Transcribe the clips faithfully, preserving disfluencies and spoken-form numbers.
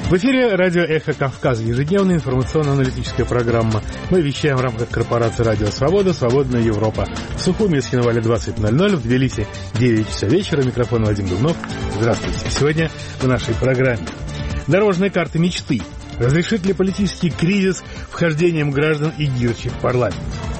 В эфире радио «Эхо Кавказа», ежедневная информационно-аналитическая программа. Мы вещаем в рамках корпорации «Радио Свобода», «Свободная Европа». В Сухуми с Хинвале двадцать ноль ноль, в Тбилиси девять часов вечера. Микрофон Вадим Дубнов. Здравствуйте. Сегодня в нашей программе дорожная карта мечты. Разрешит ли политический кризис вхождением граждан Игирчи в парламент?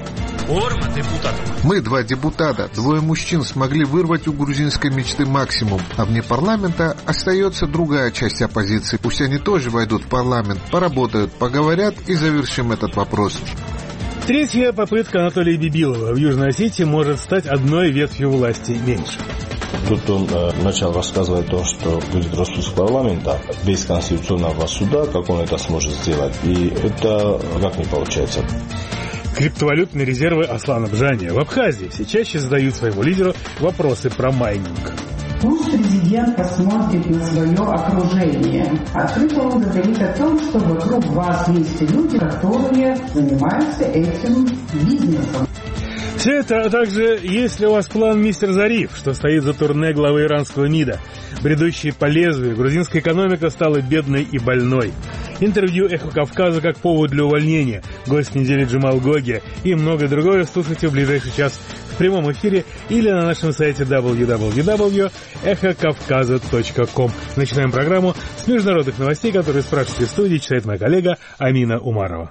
Мы, два депутата, двое мужчин, смогли вырвать у грузинской мечты максимум, а вне парламента остается другая часть оппозиции. Пусть они тоже войдут в парламент, поработают, поговорят и завершим этот вопрос. Третья попытка Анатолия Бибилова в Южной Осетии может стать одной ветвью власти меньше. Тут он э, начал рассказывать то, что будет распуск парламента без конституционного суда, как он это сможет сделать. И это как не получается. Криптовалютные резервы Аслана Бжания в Абхазии все чаще задают своему лидеру вопросы про майнинг. Пусть президент посмотрит на свое окружение. Открыто он говорит о том, что вокруг вас есть люди, которые занимаются этим бизнесом. Все это, а также есть ли у вас план «Мистер Зариф», что стоит за турне главы иранского МИДа. Бредущие по лезвию, грузинская экономика стала бедной и больной. Интервью «Эхо Кавказа» как повод для увольнения, гость недели Джамал Гоги и многое другое слушайте в ближайший час в прямом эфире или на нашем сайте дабл ю дабл ю дабл ю точка эхо кавказа точка ком. Начинаем программу с международных новостей, которые спрашивает в студии, читает моя коллега Амина Умарова.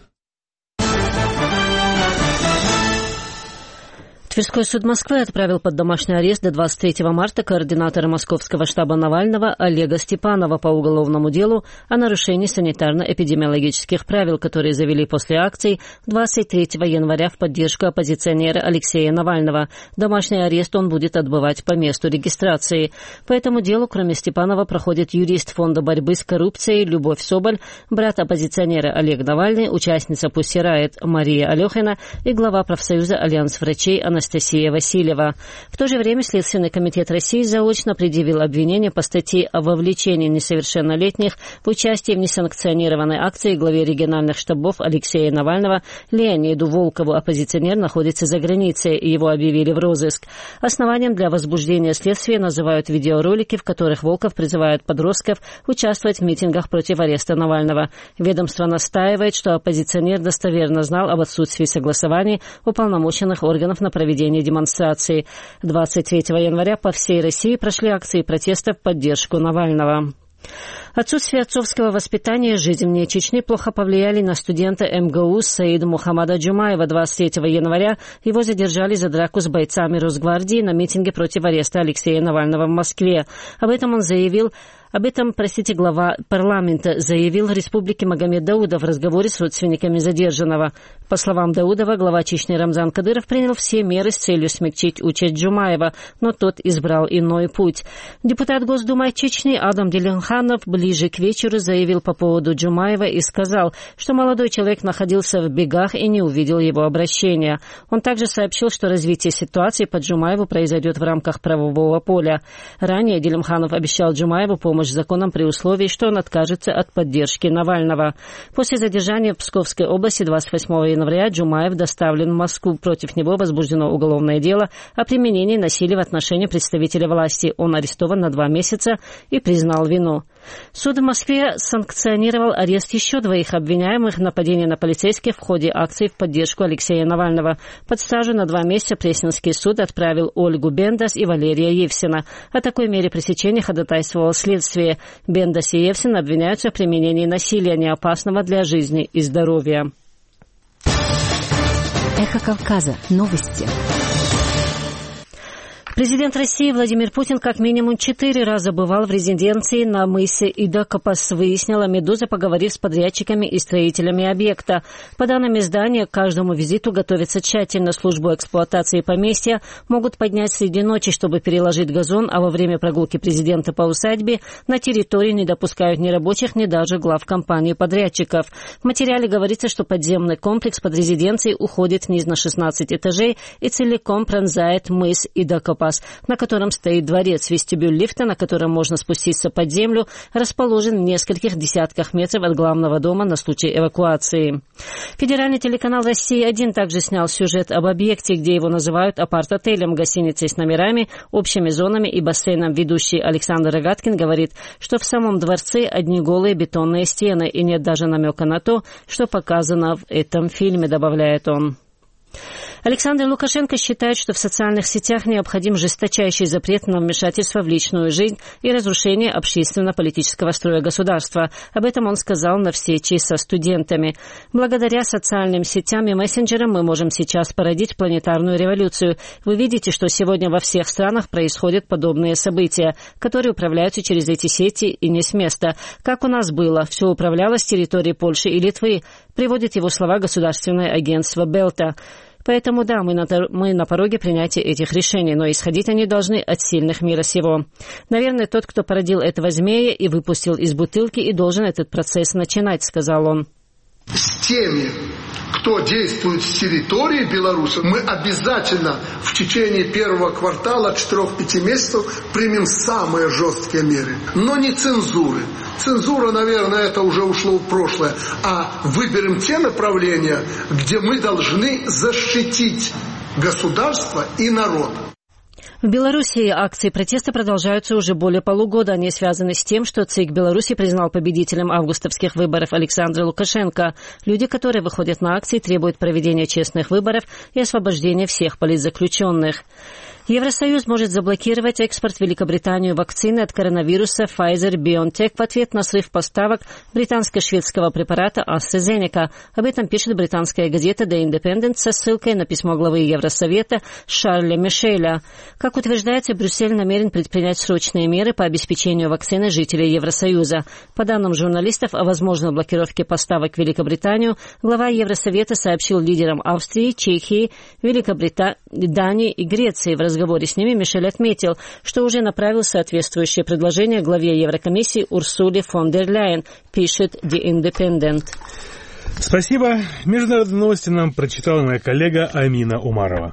Тверской суд Москвы отправил под домашний арест до двадцать третьего марта координатора московского штаба Навального Олега Степанова по уголовному делу о нарушении санитарно-эпидемиологических правил, которые завели после акций двадцать третьего января в поддержку оппозиционера Алексея Навального. Домашний арест он будет отбывать по месту регистрации. По этому делу, кроме Степанова, проходит юрист Фонда борьбы с коррупцией Любовь Соболь, брат оппозиционера Олег Навальный, участница Pussy Riot Мария Алехина и глава профсоюза «Альянс врачей» Анастасия Анастасия Васильева. В то же время Следственный комитет России заочно предъявил обвинение по статье о вовлечении несовершеннолетних в участие в несанкционированной акции главе региональных штабов Алексея Навального Леониду Волкову. Оппозиционер находится за границей, и его объявили в розыск. Основанием для возбуждения следствия называют видеоролики, в которых Волков призывает подростков участвовать в митингах против ареста Навального. Ведомство настаивает, что оппозиционер достоверно знал об отсутствии согласований уполномоченных органов на проведение демонстрации. двадцать третьего января по всей России прошли акции протеста в поддержку Навального. Отсутствие отцовского воспитания и жизнь вне Чечни плохо повлияли на студента эм гэ у Саида Мухаммада Джумаева. двадцать третьего января его задержали за драку с бойцами Росгвардии на митинге против ареста Алексея Навального в Москве. Об этом он заявил Об этом, простите, глава парламента заявил в Республике Магомед Даудов в разговоре с родственниками задержанного. По словам Даудова, глава Чечни Рамзан Кадыров принял все меры с целью смягчить участь Джумаева, но тот избрал иной путь. Депутат Госдумы Чечни Адам Делинханов ближе к вечеру заявил по поводу Джумаева и сказал, что молодой человек находился в бегах и не увидел его обращения. Он также сообщил, что развитие ситуации по Джумаеву произойдет в рамках правового поля. Ранее Делинханов обещал Джумаеву помощь законом при условии, что он откажется от поддержки Навального. После задержания в Псковской области двадцать восьмого января Джумаев доставлен в Москву. Против него возбуждено уголовное дело о применении насилия в отношении представителя власти. Он арестован на два месяца и признал вину. Суд в Москве санкционировал арест еще двоих обвиняемых в нападении на полицейских в ходе акции в поддержку Алексея Навального. Под стражу на два месяца Пресненский суд отправил Ольгу Бендас и Валерия Евсина. О такой мере пресечения ходатайствовало следствие. Бендас и Евсин обвиняются в применении насилия, неопасного для жизни и здоровья. Эхо Кавказа. Новости. Президент России Владимир Путин как минимум четыре раза бывал в резиденции на мысе Идакопас, выяснила «Медуза», поговорив с подрядчиками и строителями объекта. По данным издания, к каждому визиту готовится тщательно. Службу эксплуатации поместья могут поднять среди ночи, чтобы переложить газон, а во время прогулки президента по усадьбе на территории не допускают ни рабочих, ни даже глав компании подрядчиков. В материале говорится, что подземный комплекс под резиденцией уходит вниз на шестнадцать этажей и целиком пронзает мыс Идакопас. Карапас, на котором стоит дворец. Вестибюль лифта, на котором можно спуститься под землю, расположен в нескольких десятках метров от главного дома на случай эвакуации. Федеральный телеканал «Россия один» также снял сюжет об объекте, где его называют апарт-отелем, гостиницей с номерами, общими зонами и бассейном. Ведущий Александр Рогаткин говорит, что в самом дворце одни голые бетонные стены и нет даже намека на то, что показано в этом фильме, добавляет он. Александр Лукашенко считает, что в социальных сетях необходим жесточайший запрет на вмешательство в личную жизнь и разрушение общественно-политического строя государства. Об этом он сказал на встрече со студентами. Благодаря социальным сетям и мессенджерам мы можем сейчас породить планетарную революцию. Вы видите, что сегодня во всех странах происходят подобные события, которые управляются через эти сети и не с места. Как у нас было, все управлялось с территории Польши и Литвы, приводит его слова государственное агентство Белта. Поэтому, да, мы на, мы на пороге принятия этих решений, но исходить они должны от сильных мира сего. Наверное, тот, кто породил этого змея и выпустил из бутылки, и должен этот процесс начинать, сказал он. С теми, кто действует с территории Беларуси, мы обязательно в течение первого квартала, четырех-пяти месяцев примем самые жесткие меры. Но не цензуры. Цензура, наверное, это уже ушло в прошлое. А выберем те направления, где мы должны защитить государство и народ. В Беларуси акции протеста продолжаются уже более полугода. Они связаны с тем, что ЦИК Беларуси признал победителем августовских выборов Александра Лукашенко. Люди, которые выходят на акции, требуют проведения честных выборов и освобождения всех политзаключенных. Евросоюз может заблокировать экспорт в Великобританию вакцины от коронавируса Pfizer-BioNTech в ответ на срыв поставок британско-шведского препарата AstraZeneca. Об этом пишет британская газета The Independent со ссылкой на письмо главы Евросовета Шарля Мишеля. Как утверждается, Брюссель намерен предпринять срочные меры по обеспечению вакцины жителей Евросоюза. По данным журналистов о возможной блокировке поставок в Великобританию, глава Евросовета сообщил лидерам Австрии, Чехии, Великобритании и Греции. В В разговоре с ними Мишель отметил, что уже направил соответствующее предложение главе Еврокомиссии Урсуле фон дер Ляйен, пишет The Independent. Спасибо. Международные новости нам прочитала моя коллега Амина Умарова.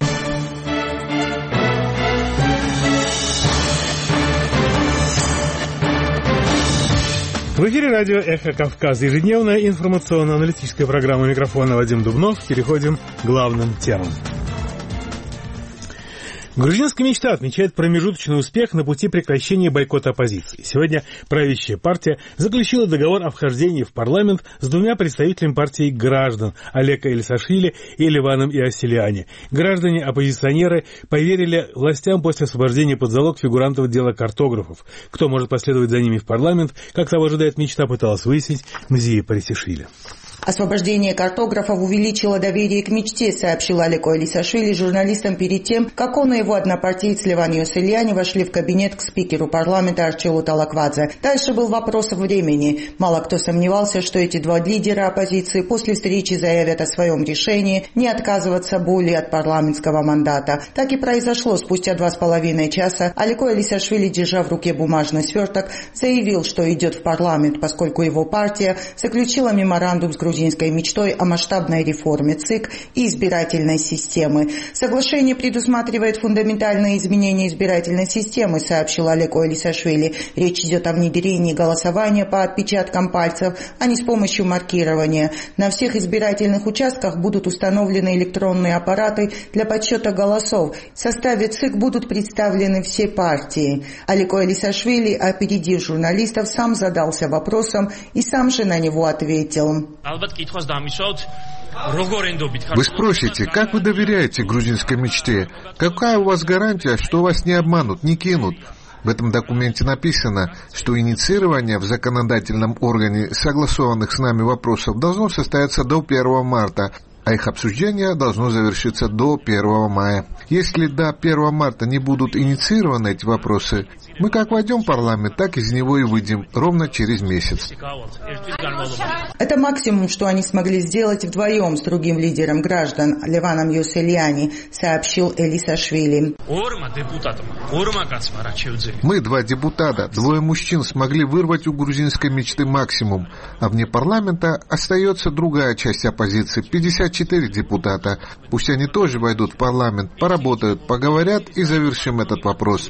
В эфире радио «Эхо Кавказа». Ежедневная информационно-аналитическая программа, микрофона Вадим Дубнов. Переходим к главным темам. Грузинская мечта отмечает промежуточный успех на пути прекращения бойкота оппозиции. Сегодня правящая партия заключила договор о вхождении в парламент с двумя представителями партии граждан – Олег Элисашвили и Ливаном Иосилиани. Граждане-оппозиционеры поверили властям после освобождения под залог фигурантов дела картографов. Кто может последовать за ними в парламент, как того ожидает мечта, пыталась выяснить Мзия Парисишвили. Освобождение картографов увеличило доверие к мечте, сообщил Олег Элисашвили журналистам перед тем, как он и его однопартиец Ливан Иосилиани вошли в кабинет к спикеру парламента Арчилу Талаквадзе. Дальше был вопрос времени. Мало кто сомневался, что эти два лидера оппозиции после встречи заявят о своем решении не отказываться более от парламентского мандата. Так и произошло. Спустя два с половиной часа Олег Элисашвили, держа в руке бумажный сверток, заявил, что идет в парламент, поскольку его партия заключила меморандум с грузинской мечтой о масштабной реформе ЦИК и избирательной системы. Соглашение предусматривает фундаментальные изменения избирательной системы, сообщил Олег Элисашвили. Речь идет о внедрении голосования по отпечаткам пальцев, а не с помощью маркирования. На всех избирательных участках будут установлены электронные аппараты для подсчета голосов. В составе ЦИК будут представлены все партии. Олег Элисашвили, опередив журналистов, сам задался вопросом и сам же на него ответил. Вы спросите, как вы доверяете грузинской мечте? Какая у вас гарантия, что вас не обманут, не кинут? В этом документе написано, что инициирование в законодательном органе согласованных с нами вопросов должно состояться до первого марта, а их обсуждение должно завершиться до первого мая. Если до первого марта не будут инициированы эти вопросы, мы как войдем в парламент, так из него и выйдем ровно через месяц. Это максимум, что они смогли сделать вдвоем с другим лидером граждан, Ливаном Иосилиани, сообщил Элисашвили. Мы, два депутата, двое мужчин, смогли вырвать у грузинской мечты максимум, а вне парламента остается другая часть оппозиции, пятьдесят четыре депутата. Пусть они тоже войдут в парламент, поработают, поговорят и завершим этот вопрос.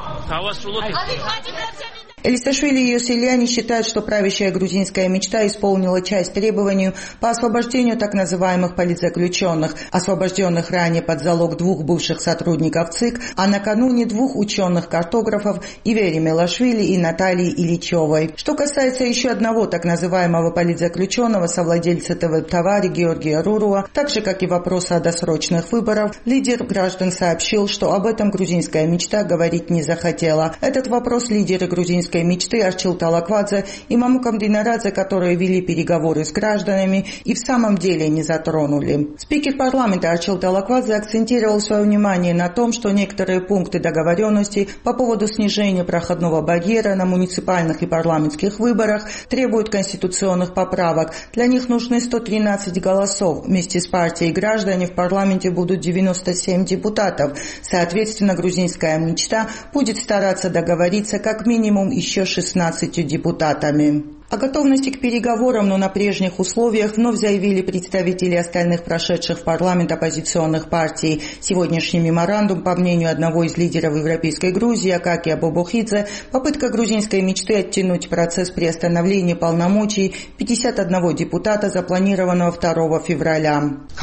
Элисашвили и Йосельяни считают, что правящая грузинская мечта исполнила часть требований по освобождению так называемых политзаключенных, освобожденных ранее под залог двух бывших сотрудников ЦИК, а накануне двух ученых-картографов Ивери Мелашвили и Натальи Ильичевой. Что касается еще одного так называемого политзаключенного, совладельца ТВ-товари Георгия Руруа, так же, как и вопроса о досрочных выборах, лидер граждан сообщил, что об этом грузинская мечта говорить не захотела. Этот вопрос лидеры грузинской мечты Арчил Талаквадзе и Мамукам Динарадзе, которые вели переговоры с гражданами, и в самом деле не затронули. Спикер парламента Арчил Талаквадзе акцентировал свое внимание на том, что некоторые пункты договоренности по поводу снижения проходного барьера на муниципальных и парламентских выборах требуют конституционных поправок. Для них нужны сто тринадцать голосов. Вместе с партией граждане в парламенте будут девяносто семь депутатов. Соответственно, грузинская мечта будет стараться договориться как минимум еще шестнадцатью депутатами. О готовности к переговорам, но на прежних условиях, вновь заявили представители остальных прошедших в парламент оппозиционных партий. Сегодняшний меморандум, по мнению одного из лидеров Европейской Грузии, Акакия Бобохидзе, попытка грузинской мечты оттянуть процесс приостановления полномочий пятьдесят одного депутата, запланированного второго февраля.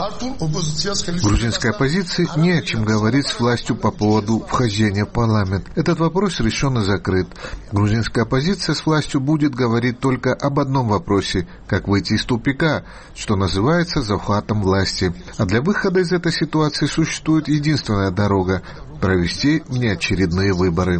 Грузинской оппозиции не о чем говорить с властью по поводу вхождения в парламент. Этот вопрос решен и закрыт. Грузинская оппозиция с властью будет говорить только только об одном вопросе – как выйти из тупика, что называется захватом власти. А для выхода из этой ситуации существует единственная дорога – провести внеочередные выборы.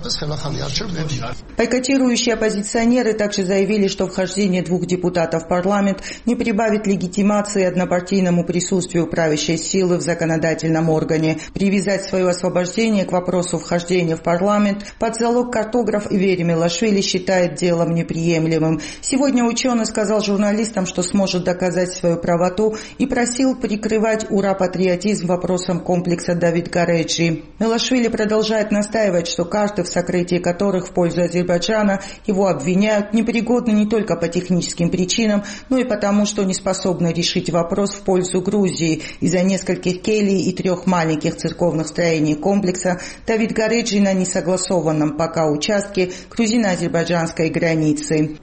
Бойкотирующие оппозиционеры также заявили, что вхождение двух депутатов в парламент не прибавит легитимации однопартийному присутствию правящей силы в законодательном органе. Привязать свое освобождение к вопросу вхождения в парламент под залог картограф Ивери Мелашвили считает делом неприемлемым. Сегодня ученый сказал журналистам, что сможет доказать свою правоту, и просил прикрывать ура-патриотизм вопросом комплекса Давид-Гареджи. Мелашвили продолжает настаивать, что карты, в сокрытии которых в пользу Азербайджана его обвиняют, непригодны не только по техническим причинам, но и потому, что не способны решить вопрос в пользу Грузии. Из-за нескольких келий и трех маленьких церковных строений комплекса Давид-Гареджи на несогласованном пока участке грузино-азербайджанской границы.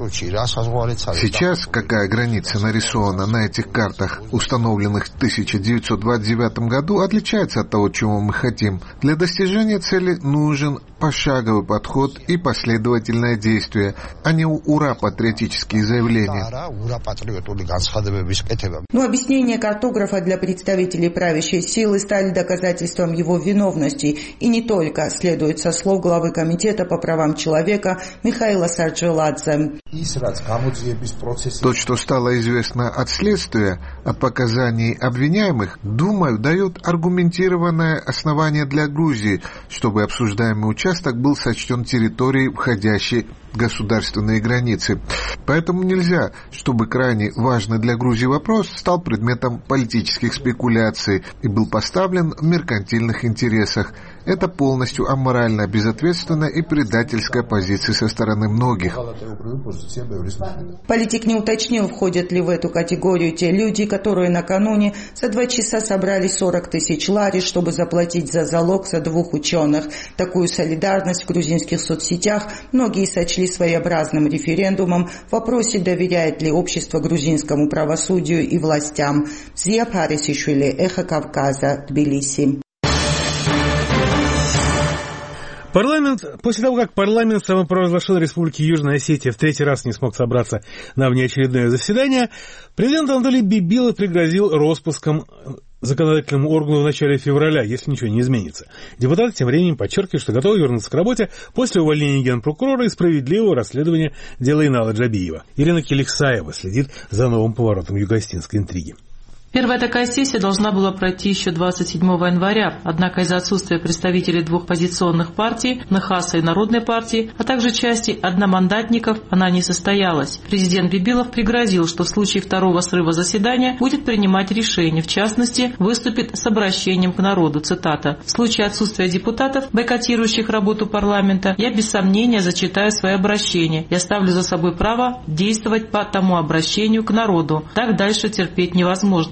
Сейчас какая граница нарисована на этих картах, установленных в тысяча девятьсот двадцать девятом году, отличается от того, чего мы хотим. Для достижения цели нужен пошаговый подход и последовательное действие, а не ура-патриотические заявления. Но объяснения картографа для представителей правящей силы стали доказательством его виновности. И не только, следует со слов главы Комитета по правам человека Михаила Сарджеладзе. То, что стало известно от следствия, от показаний обвиняемых, думаю, дает аргументированное основание для Грузии, чтобы обсуждаемый участок был сочтен территорией, входящей в государственные границы. Поэтому нельзя, чтобы крайне важный для Грузии вопрос стал предметом политических спекуляций и был поставлен в меркантильных интересах. Это полностью аморальная, безответственная и предательская позиция со стороны многих. Политик не уточнил, входят ли в эту категорию те люди, которые накануне за два часа собрали сорок тысяч лари, чтобы заплатить за залог за двух ученых. Такую солидарность в грузинских соцсетях многие сочли своеобразным референдумом в вопросе, доверяет ли общество грузинскому правосудию и властям. Зия Парисишвили, Эхо Кавказа, Тбилиси. Парламент, после того, как парламент самопровозглашенной Республики Южная Осетия в третий раз не смог собраться на внеочередное заседание, президент Анатолий Бибилов пригрозил распуском законодательному органу в начале февраля, если ничего не изменится. Депутаты тем временем подчеркивают, что готовы вернуться к работе после увольнения генпрокурора и справедливого расследования дела Инала Джабиева. Ирина Келиксаева следит за новым поворотом юго-осетинской интриги. Первая такая сессия должна была пройти еще двадцать седьмого января, однако из-за отсутствия представителей двух оппозиционных партий, НХАСа и Народной партии, а также части одномандатников, она не состоялась. Президент Бибилов пригрозил, что в случае второго срыва заседания будет принимать решение, в частности, выступит с обращением к народу, цитата. «В случае отсутствия депутатов, бойкотирующих работу парламента, я без сомнения зачитаю свое обращение и оставлю за собой право действовать по тому обращению к народу. Так дальше терпеть невозможно»,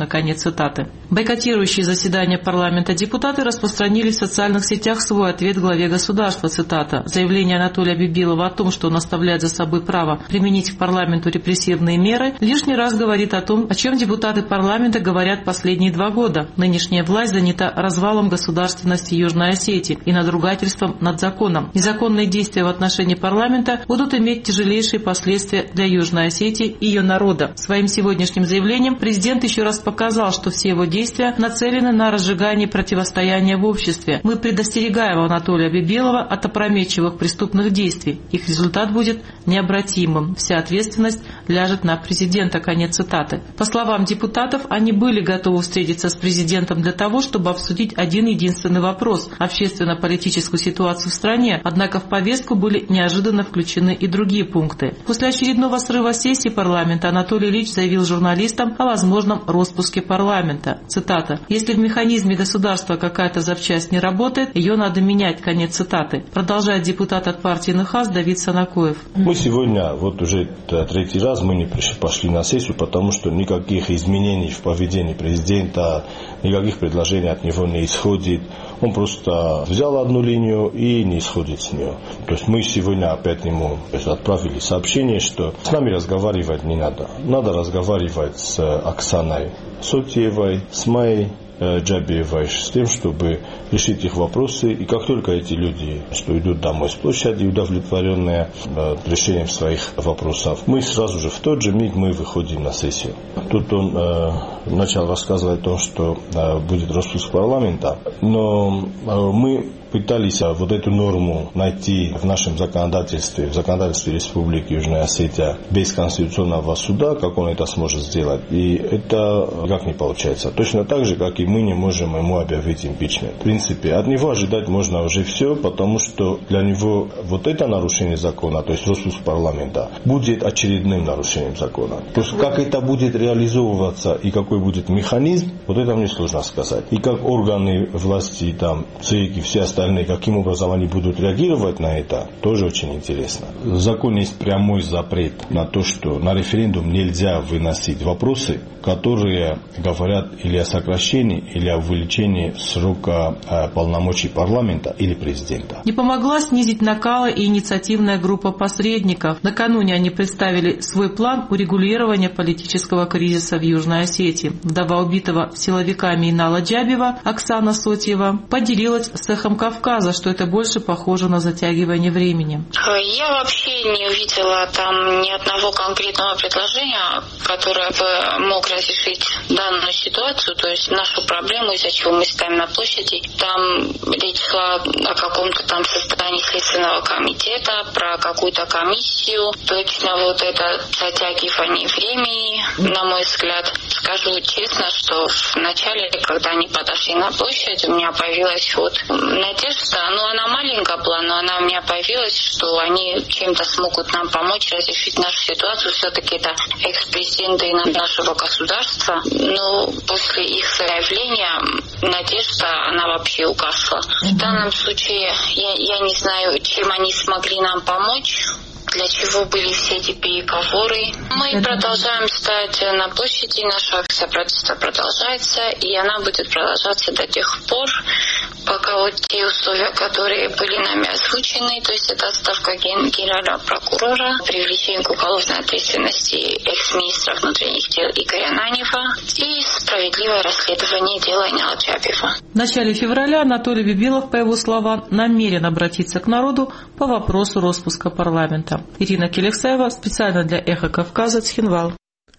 Конец цитаты. Бойкотирующие заседания парламента депутаты распространили в социальных сетях свой ответ главе государства. Цитата. Заявление Анатолия Бибилова о том, что он оставляет за собой право применить к парламенту репрессивные меры, лишний раз говорит о том, о чем депутаты парламента говорят последние два года. Нынешняя власть занята развалом государственности Южной Осетии и надругательством над законом. Незаконные действия в отношении парламента будут иметь тяжелейшие последствия для Южной Осетии и ее народа. Своим сегодняшним заявлением президент еще раз показал, что все его действия нацелены на разжигание противостояния в обществе. Мы предостерегаем Анатолия Бибилова от опрометчивых преступных действий. Их результат будет необратимым. Вся ответственность ляжет на президента. Конец цитаты. По словам депутатов, они были готовы встретиться с президентом для того, чтобы обсудить один единственный вопрос – общественно-политическую ситуацию в стране. Однако в повестку были неожиданно включены и другие пункты. После очередного срыва сессии парламента Анатолий Ильич заявил журналистам о возможном распуске парламента. Цитата. «Если в механизме государства какая-то запчасть не работает, ее надо менять». Конец цитаты. Продолжает депутат от партии НХАС Давид Санакоев. Мы сегодня, вот уже третий раз мы не пошли на сессию, потому что никаких изменений в поведении президента, никаких предложений от него не исходит. Он просто взял одну линию и не исходит с нее. То есть мы сегодня опять ему отправили сообщение, что с нами разговаривать не надо. Надо разговаривать с Оксаной Сотиевой, с Майей Джабиевой, с тем, чтобы решить их вопросы. И как только эти люди, что идут домой с площади, удовлетворенные э, решением своих вопросов, мы сразу же в тот же миг мы выходим на сессию. Тут он э, начал рассказывать о том, что э, будет распуск парламента, но э, мы пытались вот эту норму найти в нашем законодательстве, в законодательстве Республики Южная Осетия без конституционного суда, как он это сможет сделать. И это никак не получается. Точно так же, как и мы не можем ему объявить импичмент. В принципе, от него ожидать можно уже все, потому что для него вот это нарушение закона, то есть распуск парламента, будет очередным нарушением закона. То есть как это будет реализовываться и какой будет механизм, вот это мне сложно сказать. И как органы власти, там, ЦИК и все остальные, каким образом они будут реагировать на это, тоже очень интересно. В законе есть прямой запрет на то, что на референдум нельзя выносить вопросы, которые говорят или о сокращении, или о увеличении срока полномочий парламента или президента. Не помогла снизить накалы и инициативная группа посредников. Накануне они представили свой план урегулирования политического кризиса в Южной Осетии. Вдова убитого силовиками Инала Джабиева, Оксана Сотиева, поделилась с «Эхом Кавказа», что это больше похоже на затягивание времени. Я вообще не увидела там ни одного конкретного предложения, которое бы мог разрешить данную ситуацию, то есть нашу проблему, из-за чего мы стоим на площади. Там речь шла о каком-то там создании следственного комитета, про какую-то комиссию. Точно вот это затягивание времени, на мой взгляд. Скажу честно, что в начале, когда они подошли на площадь, у меня появилась вот надежда, ну она маленькая была, но она у меня появилась, что они чем-то смогут нам помочь разрешить нашу ситуацию. Все-таки это экс-президенты нашего государства. Но после их заявления надежда, она вообще угасла. В данном случае я, я не знаю, чем они смогли нам помочь. Для чего были все эти переговоры. Мы продолжаем стоять на площади, наша акция протеста продолжается, и она будет продолжаться до тех пор, пока вот те условия, которые были нами озвучены, то есть это отставка генерального прокурора, привлечение к уголовной ответственности экс-министра внутренних дел Игоря Нанева и справедливое расследование дела Инала Джабиева. В начале февраля Анатолий Бибилов, по его словам, намерен обратиться к народу по вопросу распуска парламента. Ирина Келексаева, специально для «Эхо Кавказа», Цхинвал.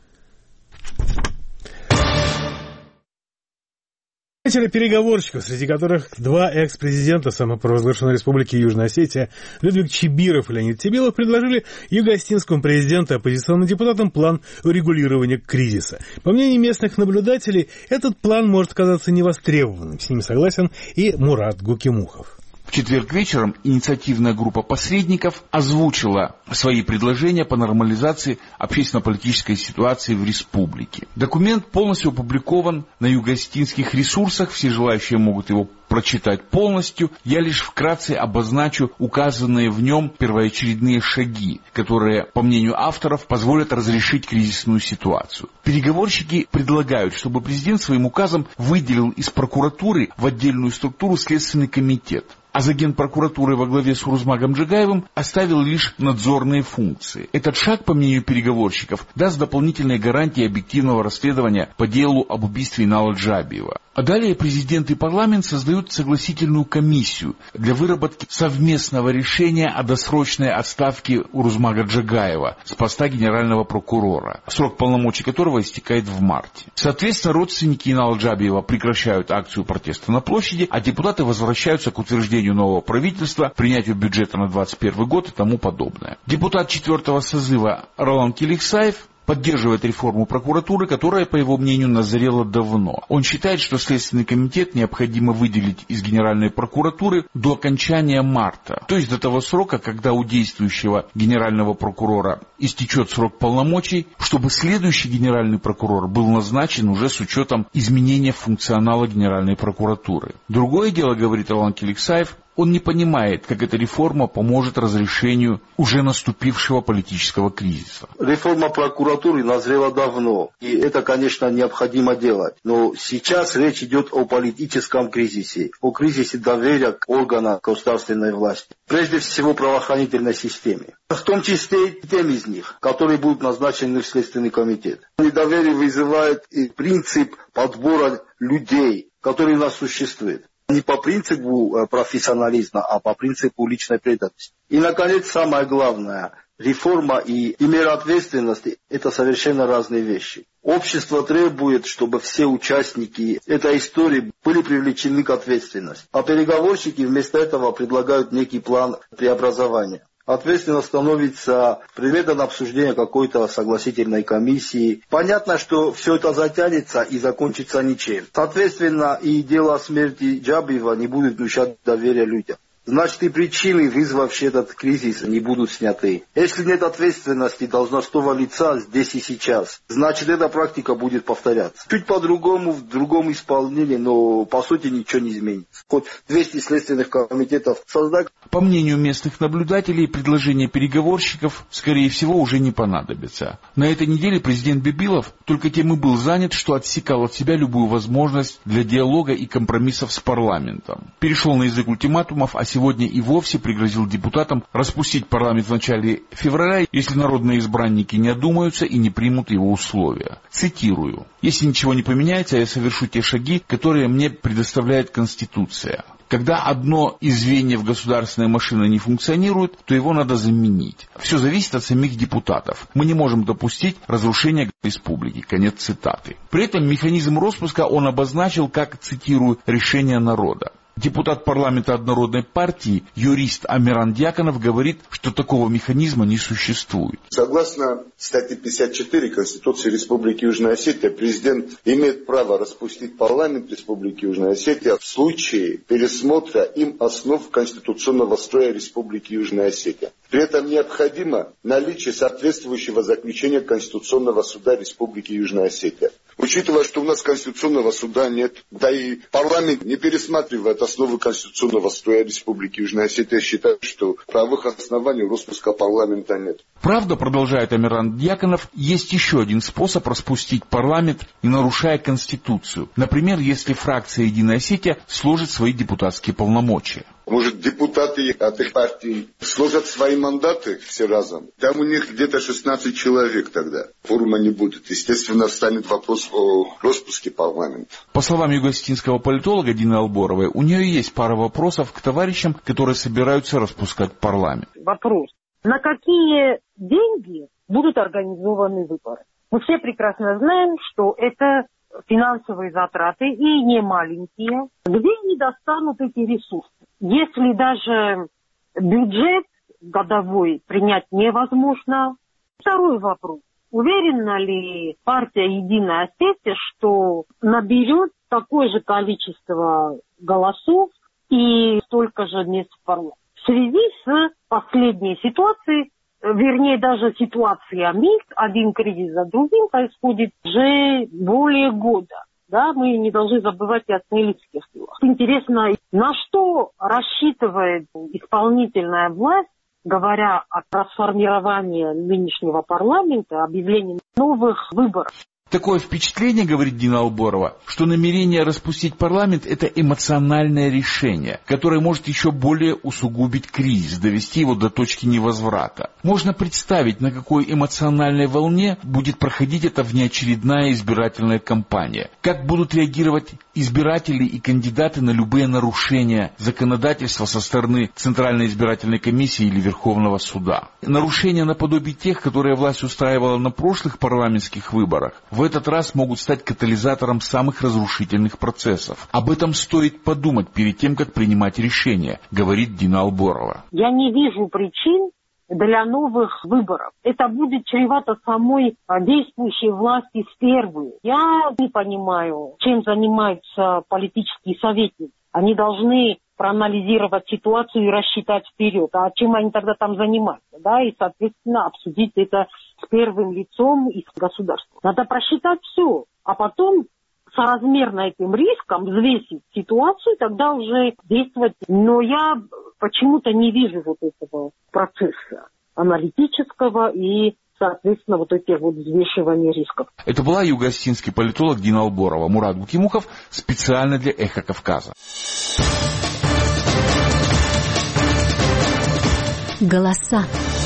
Переговорщиков, среди которых два экс-президента самопровозглашенной республики Южная Осетия Людвиг Чибиров и Леонид Тебилов предложили югоостинскому президенту и оппозиционным депутатам план урегулирования кризиса. По мнению местных наблюдателей, этот план может казаться невостребованным. С ними согласен и Мурат Гукимухов. В четверг вечером инициативная группа посредников озвучила свои предложения по нормализации общественно-политической ситуации в республике. Документ полностью опубликован на юго-осетинских ресурсах, все желающие могут его прочитать полностью. Я лишь вкратце обозначу указанные в нем первоочередные шаги, которые, по мнению авторов, позволят разрешить кризисную ситуацию. Переговорщики предлагают, чтобы президент своим указом выделил из прокуратуры в отдельную структуру Следственный комитет, а за Генпрокуратурой во главе с Урузмагом Джагаевым оставил лишь надзорные функции. Этот шаг, по мнению переговорщиков, даст дополнительные гарантии объективного расследования по делу об убийстве Инала Джабиева. А далее президент и парламент создают согласительную комиссию для выработки совместного решения о досрочной отставке Урузмага Джагаева с поста генерального прокурора, срок полномочий которого истекает в марте. Соответственно, родственники Инала Джабиева прекращают акцию протеста на площади, а депутаты возвращаются к утверждению нового правительства, принятию бюджета на двадцать первый год и тому подобное. Депутат четвертого созыва Ролан Келихсаев поддерживает реформу прокуратуры, которая, по его мнению, назрела давно. Он считает, что Следственный комитет необходимо выделить из Генеральной прокуратуры до окончания марта, то есть до того срока, когда у действующего генерального прокурора истечет срок полномочий, чтобы следующий генеральный прокурор был назначен уже с учетом изменения функционала Генеральной прокуратуры. Другое дело, говорит Ролан Келихсаев, он не понимает, как эта реформа поможет разрешению уже наступившего политического кризиса. Реформа прокуратуры назрела давно, и это, конечно, необходимо делать. Но сейчас речь идет о политическом кризисе, о кризисе доверия к органам государственной власти. Прежде всего, правоохранительной системе. В том числе и тем из них, которые будут назначены в Следственный комитет. Недоверие вызывает и принцип подбора людей, который у нас существует. Не по принципу профессионализма, а по принципу личной преданности. И, наконец, самое главное, реформа и, и мера ответственности – это совершенно разные вещи. Общество требует, чтобы все участники этой истории были привлечены к ответственности. А переговорщики вместо этого предлагают некий план преобразования. Ответственно становится предметом обсуждения какой-то согласительной комиссии. Понятно, что все это затянется и закончится ничем. Соответственно, и дело о смерти Джабиева не будет внушать доверия людям. Значит, и причины, вызвавшие этот кризис, не будут сняты. Если нет ответственности должностного лица здесь и сейчас, значит, эта практика будет повторяться. Чуть по-другому, в другом исполнении, но по сути ничего не изменится. Хоть двести следственных комитетов создать. По мнению местных наблюдателей, предложения переговорщиков, скорее всего, уже не понадобятся. На этой неделе президент Бибилов только тем и был занят, что отсекал от себя любую возможность для диалога и компромиссов с парламентом. Перешел на язык ультиматумов, а сегодня и вовсе пригрозил депутатам распустить парламент в начале февраля, если народные избранники не одумаются и не примут его условия. Цитирую. «Если ничего не поменяется, я совершу те шаги, которые мне предоставляет Конституция. Когда одно из звеньев государственной машины не функционирует, то его надо заменить. Все зависит от самих депутатов. Мы не можем допустить разрушения республики». Конец цитаты. При этом механизм распуска он обозначил как, цитирую, «решение народа». Депутат парламента Однородной партии, юрист Амиран Дьяконов говорит, что такого механизма не существует. Согласно статье пятьдесят четыре Конституции Республики Южная Осетия, президент имеет право распустить парламент Республики Южная Осетия в случае пересмотра им основ конституционного строя Республики Южная Осетия. При этом необходимо наличие соответствующего заключения Конституционного суда Республики Южная Осетия. Учитывая, что у нас Конституционного суда нет, да и парламент не пересматривает основы конституционного строя Республики Южная Осетия, считает, что правовых оснований распуска парламента нет. Правда, продолжает Амиран Дьяконов, есть еще один способ распустить парламент, не нарушая Конституцию. Например, если фракция «Единая Осетия» сложит свои депутатские полномочия. Может, депутаты от их партии сложат свои мандаты все разом? Там у них где-то шестнадцать человек тогда. Форума не будет. Естественно, встанет вопрос о распуске парламента. По словам юго-осетинского политолога Дины Алборовой, у нее есть пара вопросов к товарищам, которые собираются распускать парламент. Вопрос. На какие деньги будут организованы выборы? Мы все прекрасно знаем, что это финансовые затраты и не маленькие. Где они достанут эти ресурсы? Если даже бюджет годовой принять невозможно. Второй вопрос. Уверена ли партия «Единая Осетия», что наберет такое же количество голосов и что столько же мест в парламенте. В связи с последней ситуацией, вернее, даже ситуациями, один кризис за другим происходит уже более года. Да, мы не должны забывать и о смелицких делах. Интересно, на что рассчитывает исполнительная власть, говоря о трансформировании нынешнего парламента, объявлении новых выборов? Такое впечатление, говорит Дина Алборова, что намерение распустить парламент – это эмоциональное решение, которое может еще более усугубить кризис, довести его до точки невозврата. Можно представить, на какой эмоциональной волне будет проходить эта внеочередная избирательная кампания. Как будут реагировать избиратели и кандидаты на любые нарушения законодательства со стороны Центральной избирательной комиссии или Верховного суда. Нарушения наподобие тех, которые власть устраивала на прошлых парламентских выборах, в этот раз могут стать катализатором самых разрушительных процессов. Об этом стоит подумать перед тем, как принимать решения, говорит Дина Алборова. Я не вижу причин для новых выборов. Это будет чревато самой действующей власти в первую. Я не понимаю, чем занимаются политические советники. Они должны проанализировать ситуацию и рассчитать вперед. А чем они тогда там занимаются? Да? И, соответственно, обсудить это с первым лицом и с государством. Надо просчитать все, а потом соразмерно этим риском взвесить ситуацию, тогда уже действовать. Но я почему-то не вижу вот этого процесса аналитического и, соответственно, вот этих вот взвешивания рисков. Это была юго-осетинский политолог Дина Алборова. Мурат Гукимухов специально для «Эхо Кавказа». Голоса.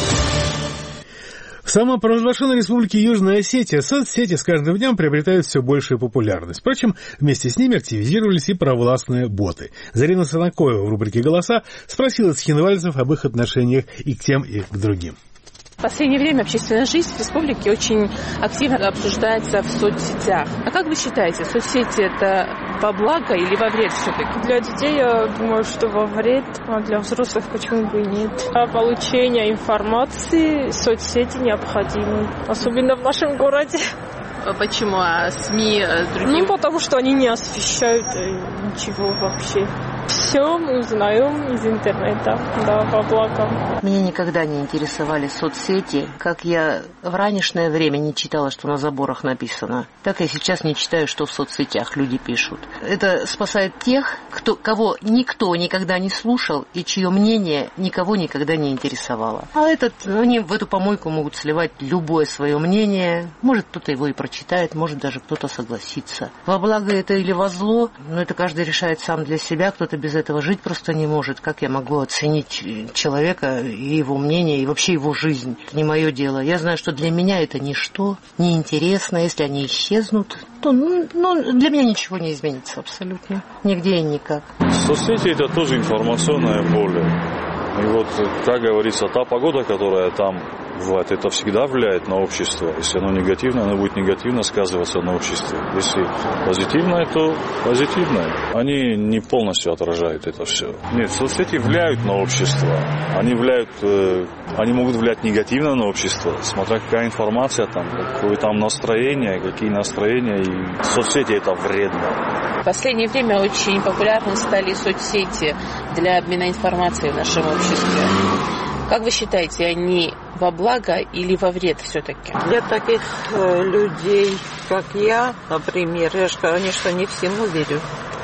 В самопровозглашенной республике Южная Осетия соцсети с каждым днем приобретают все большую популярность. Впрочем, вместе с ними активизировались и провластные боты. Зарина Санакоева в рубрике «Голоса» спросила цхинвальцев об их отношениях и к тем, и к другим. В последнее время общественная жизнь в республике очень активно обсуждается в соцсетях. А как вы считаете, соцсети это во благо или во вред все-таки? Для детей я думаю, что во вред, а для взрослых почему бы и нет. Для получения информации соцсети необходимы, особенно в нашем городе. Почему? А СМИ другие? Ну, потому что они не освещают ничего вообще. Все мы узнаем из интернета, да, во благо. Меня никогда не интересовали соцсети. Как я в ранешнее время не читала, что на заборах написано, так я сейчас не читаю, что в соцсетях люди пишут. Это спасает тех, кто, кого никто никогда не слушал и чье мнение никого никогда не интересовало. А этот, они в эту помойку могут сливать любое свое мнение. Может, кто-то его и прочитает, может, даже кто-то согласится. Во благо это или во зло, но это каждый решает сам для себя, кто-то без этого жить просто не может. Как я могу оценить человека и его мнение, и вообще его жизнь? Это не мое дело. Я знаю, что для меня это ничто, неинтересно. Если они исчезнут, то ну, ну, для меня ничего не изменится абсолютно. Нигде и никак. Соцсети это тоже информационное поле. И вот, как говорится, та погода, которая там бывает, это всегда влияет на общество. Если оно негативное, оно будет негативно сказываться на обществе. Если позитивное, то позитивное. Они не полностью отражают это все. Нет, соцсети влияют на общество. Они влияют, э, они могут влиять негативно на общество, смотря какая информация там, какое там настроение, какие настроения. И соцсети это вредно. В последнее время очень популярны стали соцсети для обмена информацией в нашем обществе. Как вы считаете, они во благо или во вред все-таки? Для таких э, людей, как я, например, я же, конечно, не всему верю,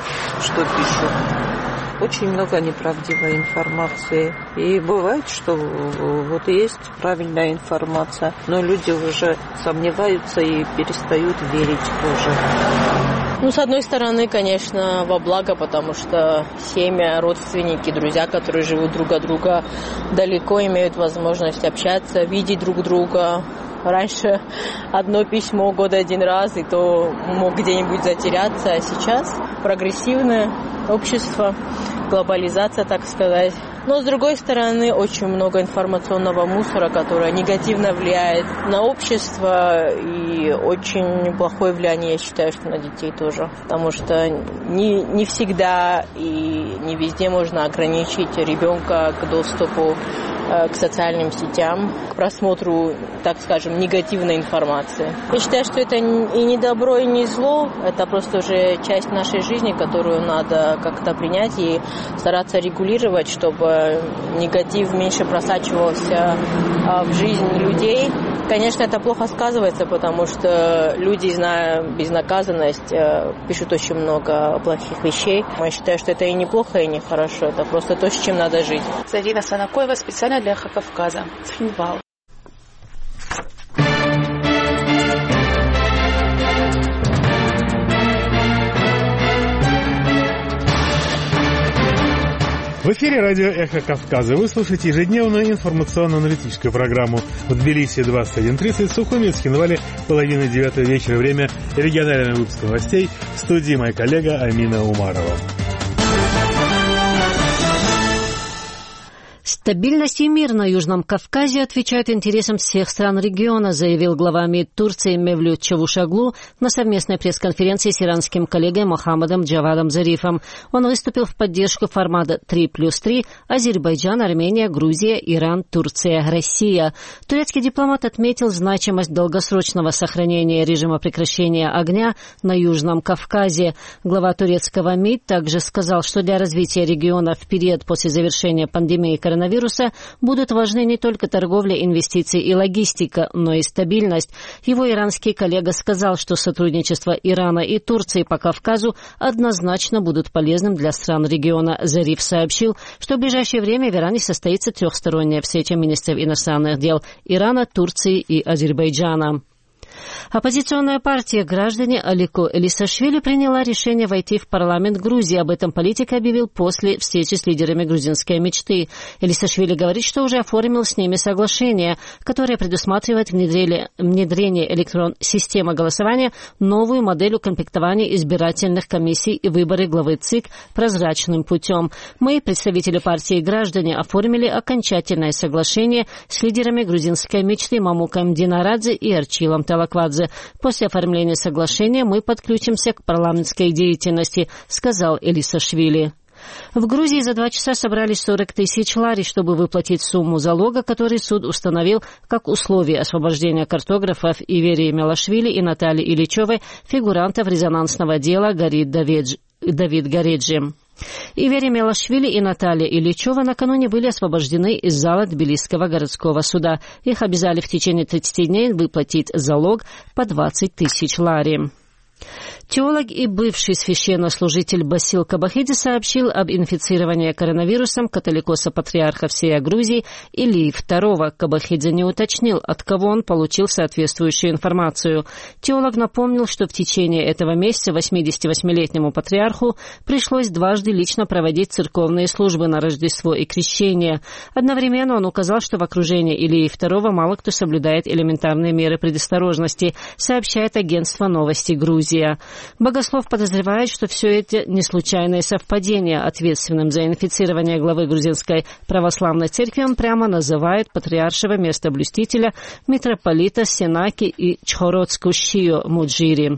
что пишут. Очень много неправдивой информации. И бывает, что вот есть правильная информация, но люди уже сомневаются и перестают верить тоже. Ну, с одной стороны, конечно, во благо, потому что семья, родственники, друзья, которые живут друг от друга далеко, имеют возможность общаться, видеть друг друга. Раньше одно письмо года один раз, и то мог где-нибудь затеряться, а сейчас прогрессивное общество, глобализация, так сказать. Но, с другой стороны, очень много информационного мусора, которое негативно влияет на общество, и очень плохое влияние, я считаю, что на детей тоже. Потому что не, не всегда и не везде можно ограничить ребенка к доступу к социальным сетям, к просмотру, так скажем, негативной информации. Я считаю, что это и не добро, и не зло, это просто уже часть нашей жизни, которую надо как-то принять и стараться регулировать, чтобы негатив меньше просачивался в жизнь людей. Конечно, это плохо сказывается, потому что люди, зная безнаказанность, пишут очень много плохих вещей. Я считаю, что это и не плохо, и не хорошо. Это просто то, с чем надо жить. Зарина Санакоева специально для Эхо Кавказа. Цхинвал. В эфире радио «Эхо Кавказа». Вы слушаете ежедневную информационно-аналитическую программу в Тбилиси двадцать один тридцать, в Сухуми, в Цхинвале половина девятого вечера, время регионального выпуска новостей. В студии моя коллега Амина Умарова. Стабильность и мир на Южном Кавказе отвечают интересам всех стран региона, заявил глава МИД Турции Мевлют Чавушоглу на совместной пресс-конференции с иранским коллегой Мохаммадом Джавадом Зарифом. Он выступил в поддержку формата три плюс три Азербайджан, Армения, Грузия, Иран, Турция, Россия. Турецкий дипломат отметил значимость долгосрочного сохранения режима прекращения огня на Южном Кавказе. Глава турецкого МИД также сказал, что для развития региона в период после завершения пандемии коронавируса коронавируса будут важны не только торговля, инвестиции и логистика, но и стабильность. Его иранский коллега сказал, что сотрудничество Ирана и Турции по Кавказу однозначно будут полезным для стран региона. Зариф сообщил, что в ближайшее время в Иране состоится трехсторонняя встреча министров иностранных дел Ирана, Турции и Азербайджана. Оппозиционная партия «Граждане» Алико Элисашвили приняла решение войти в парламент Грузии. Об этом политик объявил после встречи с лидерами грузинской мечты. Элисашвили говорит, что уже оформил с ними соглашение, которое предусматривает внедрение, внедрение электрон системы голосования, новую модель укомплектования избирательных комиссий и выборы главы ЦИК прозрачным путем. Мы, представители партии «Граждане», оформили окончательное соглашение с лидерами грузинской мечты Мамуком Динарадзе и Арчилом Талаквадзе. После оформления соглашения мы подключимся к парламентской деятельности, сказал Элисашвили. В Грузии за два часа собрались сорок тысяч лари, чтобы выплатить сумму залога, который суд установил как условие освобождения картографов Иверии Мелашвили и Натальи Ильичевой, фигурантов резонансного дела Давид Гареджи. Ивери Мелашвили и Наталья Ильичева накануне были освобождены из зала Тбилисского городского суда. Их обязали в течение тридцати дней выплатить залог по двадцать тысяч лари. Теолог и бывший священнослужитель Басил Кабахидзе сообщил об инфицировании коронавирусом католикоса-патриарха всей Грузии Илии второго. Кабахидзе не уточнил, от кого он получил соответствующую информацию. Теолог напомнил, что в течение этого месяца восьмидесятивосьмилетнему патриарху пришлось дважды лично проводить церковные службы на Рождество и Крещение. Одновременно он указал, что в окружении Илии второго мало кто соблюдает элементарные меры предосторожности, сообщает агентство «Новости Грузия». Богослов подозревает, что все это не случайное совпадение. Ответственным за инфицирование главы грузинской православной церкви он прямо называет патриаршего местоблюстителя митрополита Сенаки и Чхородскую Муджири.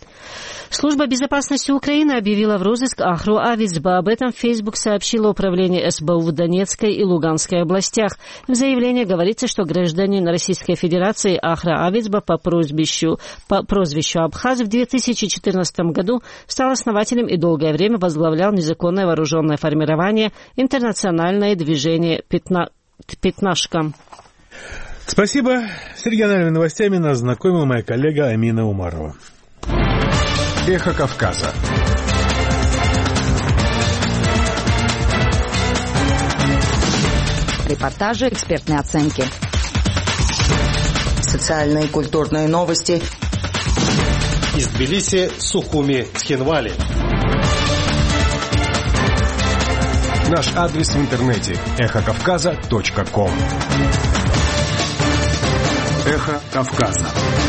Служба безопасности Украины объявила в розыск Ахру Авицба. Об этом Facebook сообщило управление СБУ в Донецкой и Луганской областях. В заявлении говорится, что гражданин Российской Федерации Ахра Авицба по прозвищу, по прозвищу Абхаз в две тысячи четырнадцатом году стал основателем и долгое время возглавлял незаконное вооруженное формирование «Интернациональное движение Пятна... Пятнашка». Спасибо. С региональными новостями нас знакомила моя коллега Амина Умарова. Эхо Кавказа. Репортажи, экспертные оценки. Социальные и культурные новости. Из Тбилиси, Сухуми, Цхинвали. Наш адрес в интернете эхо кавказа точка ком. Эхо Кавказа.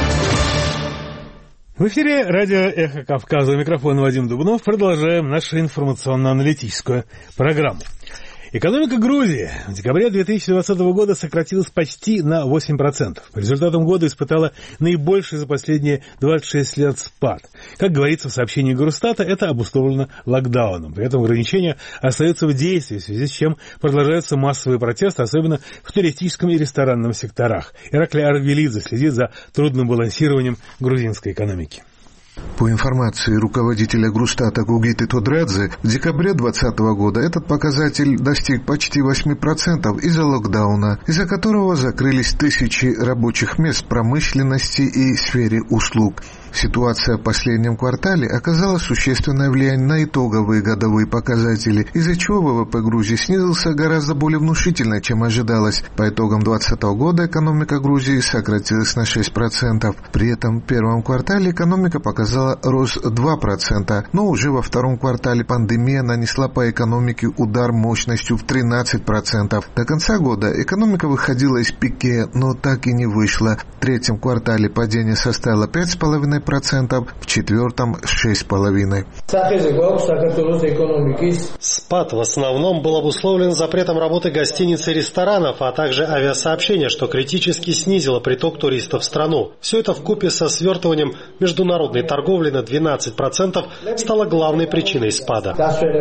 В эфире радио «Эхо Кавказа». У микрофона Вадим Дубнов. Продолжаем нашу информационно-аналитическую программу. Экономика Грузии в декабре две тысячи двадцатого года сократилась почти на восемь процентов. По результатам года испытала наибольший за последние двадцать шесть лет спад. Как говорится в сообщении Госстата, это обусловлено локдауном. При этом ограничения остаются в действии, в связи с чем продолжаются массовые протесты, особенно в туристическом и ресторанном секторах. Ираклий Аргвелидзе следит за трудным балансированием грузинской экономики. По информации руководителя Госстата Гугиты Тодрадзе, в декабре двадцатого года этот показатель достиг почти восемь процентов из-за локдауна, из-за которого закрылись тысячи рабочих мест в промышленности и сфере услуг. Ситуация в последнем квартале оказала существенное влияние на итоговые годовые показатели, из-за чего ВВП Грузии снизился гораздо более внушительно, чем ожидалось. По итогам двадцатого года экономика Грузии сократилась на шесть процентов. При этом в первом квартале экономика показала рост два процента, но уже во втором квартале пандемия нанесла по экономике удар мощностью в тринадцать процентов. До конца года экономика выходила из пике, но так и не вышла. В третьем квартале падение составило пять целых пять десятых процента, в четвертом шесть целых пять десятых процента. Спад в основном был обусловлен запретом работы гостиниц и ресторанов, а также авиасообщения, что критически снизило приток туристов в страну. Все это вкупе со свертыванием международной торговли на двенадцать процентов стало главной причиной спада.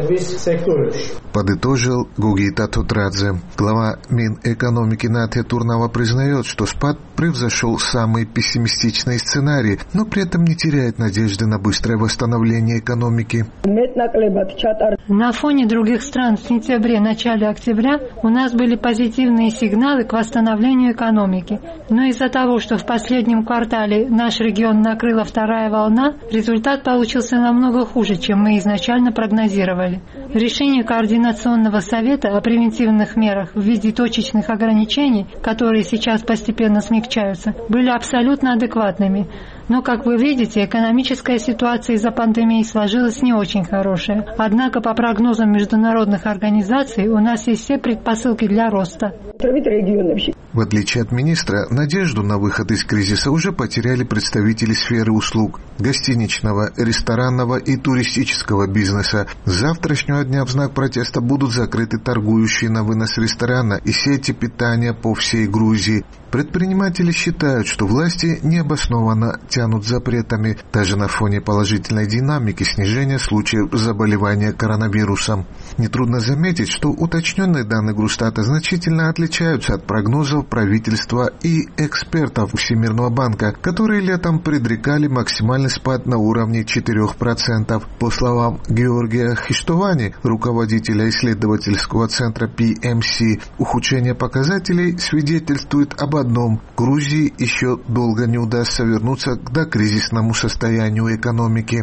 Подытожил Гугита Тодрадзе. Глава Минэкономики Натя Турнава признает, что спад превзошел самые пессимистичные сценарии, но при этом не теряет надежды на быстрое восстановление экономики. На фоне других стран в сентябре-начале октября у нас были позитивные сигналы к восстановлению экономики. Но из-за того, что в последнем квартале наш регион накрыла вторая волна, результат получился намного хуже, чем мы изначально прогнозировали. Решения Координационного совета о превентивных мерах в виде точечных ограничений, которые сейчас постепенно смягчаются, были абсолютно адекватными. Но, как вы видите, экономическая ситуация из-за пандемии сложилась не очень хорошая. Однако, по прогнозам международных организаций, у нас есть все предпосылки для роста. В отличие от министра, надежду на выход из кризиса уже потеряли представители сферы услуг, гостиничного, ресторанного и туристического бизнеса. С завтрашнего дня в знак протеста будут закрыты торгующие на вынос ресторана и сети питания по всей Грузии. Предприниматели считают, что власти необоснованно тянут запретами, даже на фоне положительной динамики снижения случаев заболевания коронавирусом. Нетрудно заметить, что уточненные данные Госстата значительно отличаются от прогнозов правительства и экспертов Всемирного банка, которые летом предрекали максимальный спад на уровне четыре процента. По словам Георгия Хиштовани, руководителя исследовательского центра пи эм си, ухудшение показателей свидетельствует об одном – Грузии еще долго не удастся вернуться к докризисному состоянию экономики.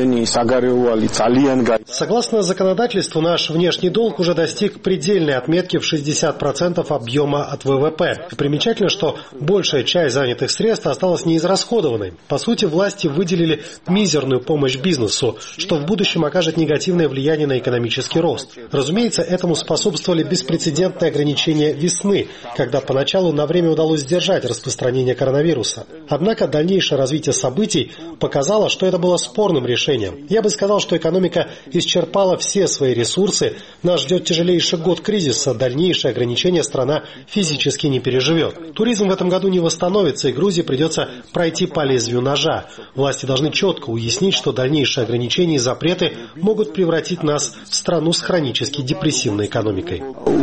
Согласно законодательству, наш внешний долг уже достиг предельной отметки в шестьдесят процентов объема от ВВП. Примечательно, что большая часть занятых средств осталась неизрасходованной. По сути, власти выделили мизерную помощь бизнесу, что в будущем окажет негативное влияние на экономический рост. Разумеется, этому способствовали беспрецедентные ограничения весны, когда поначалу на время удалось сдержать распространение коронавируса. Однако дальнейшее развитие событий показало, что это было спорным решением. Я бы сказал, что экономика исчерпала все свои ресурсы. Нас ждет тяжелейший год кризиса, дальнейшее ограничение страна физически не переживет. Туризм в этом году не восстановится, и Грузии придется пройти по лезвию ножа. Власти должны четко уяснить, что дальнейшие ограничения и запреты могут превратить нас в страну с хронически депрессивной экономикой.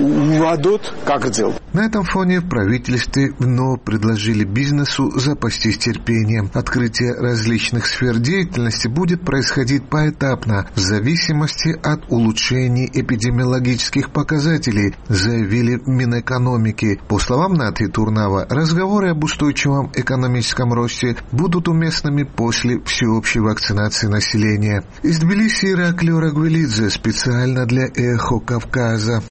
На этом фоне в правительстве вновь предложили бизнесу запастись терпением. Открытие различных сфер деятельности будет происходить поэтапно, в зависимости от улучшений эпидемиологических показателей, заявили в Минэкономики. По словам Нати Турнава, разговоры об устойчивом экономическом росте будут уместными после всеобщей вакцинации населения. Из Тбилиси Ираклий Аргвелидзе специально для Эхо Кавказа.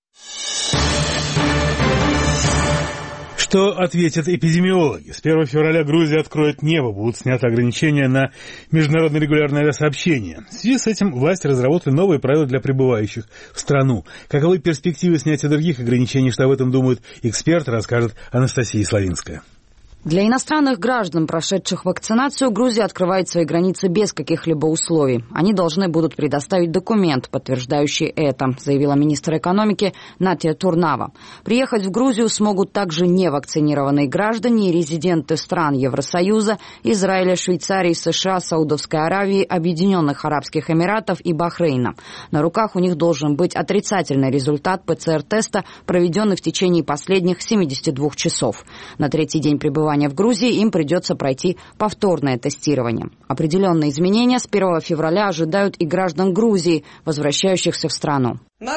Что ответят эпидемиологи? С первого февраля Грузия откроет небо, будут сняты ограничения на международное регулярное авиасообщение. В связи с этим власти разработали новые правила для прибывающих в страну. Каковы перспективы снятия других ограничений, что об этом думают эксперты, расскажет Анастасия Славинская. Для иностранных граждан, прошедших вакцинацию, Грузия открывает свои границы без каких-либо условий. Они должны будут предоставить документ, подтверждающий это, заявила министр экономики Натия Турнава. Приехать в Грузию смогут также невакцинированные граждане и резиденты стран Евросоюза, Израиля, Швейцарии, США, Саудовской Аравии, Объединенных Арабских Эмиратов и Бахрейна. На руках у них должен быть отрицательный результат ПЦР-теста, проведенный в течение последних семидесяти двух часов. На третий день пребывания в Грузии им придется пройти повторное тестирование. Определенные изменения с первого февраля ожидают и граждан Грузии, возвращающихся в страну.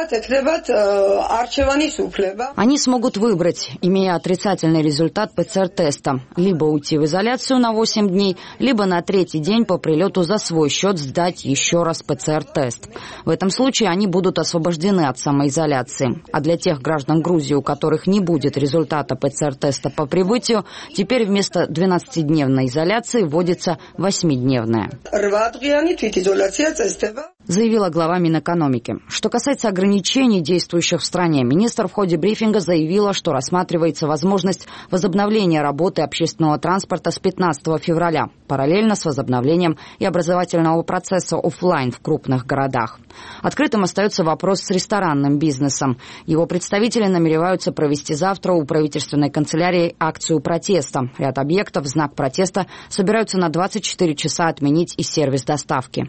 Они смогут выбрать, имея отрицательный результат ПЦР-теста, либо уйти в изоляцию на восемь дней, либо на третий день по прилету за свой счет сдать еще раз ПЦР-тест. В этом случае они будут освобождены от самоизоляции. А для тех граждан Грузии, у которых не будет результата ПЦР-теста по прибытию, теперь вместо двенадцатидневной изоляции вводится восьмидневная. Заявила глава Минэкономики. Что касается ограничений, действующих в стране, министр в ходе брифинга заявила, что рассматривается возможность возобновления работы общественного транспорта с пятнадцатого февраля, параллельно с возобновлением и образовательного процесса офлайн в крупных городах. Открытым остается вопрос с ресторанным бизнесом. Его представители намереваются провести завтра у правительственной канцелярии акцию протеста. Ряд объектов в знак протеста собираются на двадцать четыре часа отменить и сервис доставки.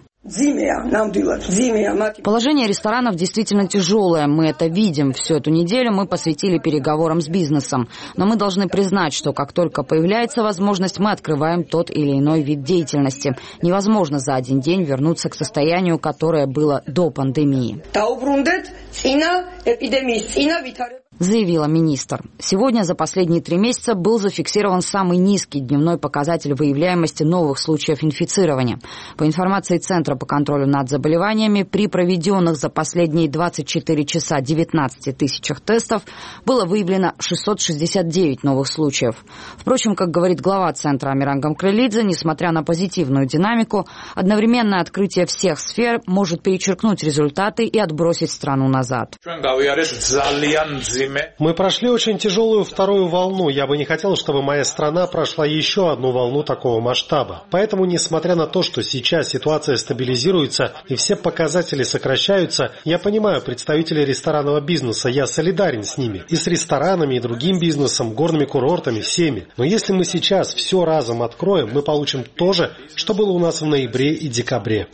Положение ресторанов действительно тяжелое, мы это видим. Всю эту неделю мы посвятили переговорам с бизнесом. Но мы должны признать, что как только появляется возможность, мы открываем тот или иной вид деятельности. Невозможно за один день вернуться к состоянию, которое было до пандемии. Заявила министр. Сегодня за последние три месяца был зафиксирован самый низкий дневной показатель выявляемости новых случаев инфицирования. По информации Центра по контролю над заболеваниями, при проведенных за последние двадцать четыре часа девятнадцати тысячах тестов было выявлено шестьсот шестьдесят девять новых случаев. Впрочем, как говорит глава Центра Амиран Гамкрелидзе, несмотря на позитивную динамику, одновременное открытие всех сфер может перечеркнуть результаты и отбросить страну назад. Мы прошли очень тяжелую вторую волну. Я бы не хотел, чтобы моя страна прошла еще одну волну такого масштаба. Поэтому, несмотря на то, что сейчас ситуация стабилизируется и все показатели сокращаются, я понимаю представителей ресторанного бизнеса, я солидарен с ними. И с ресторанами, и другим бизнесом, горными курортами, всеми. Но если мы сейчас все разом откроем, мы получим то же, что было у нас в ноябре и декабре.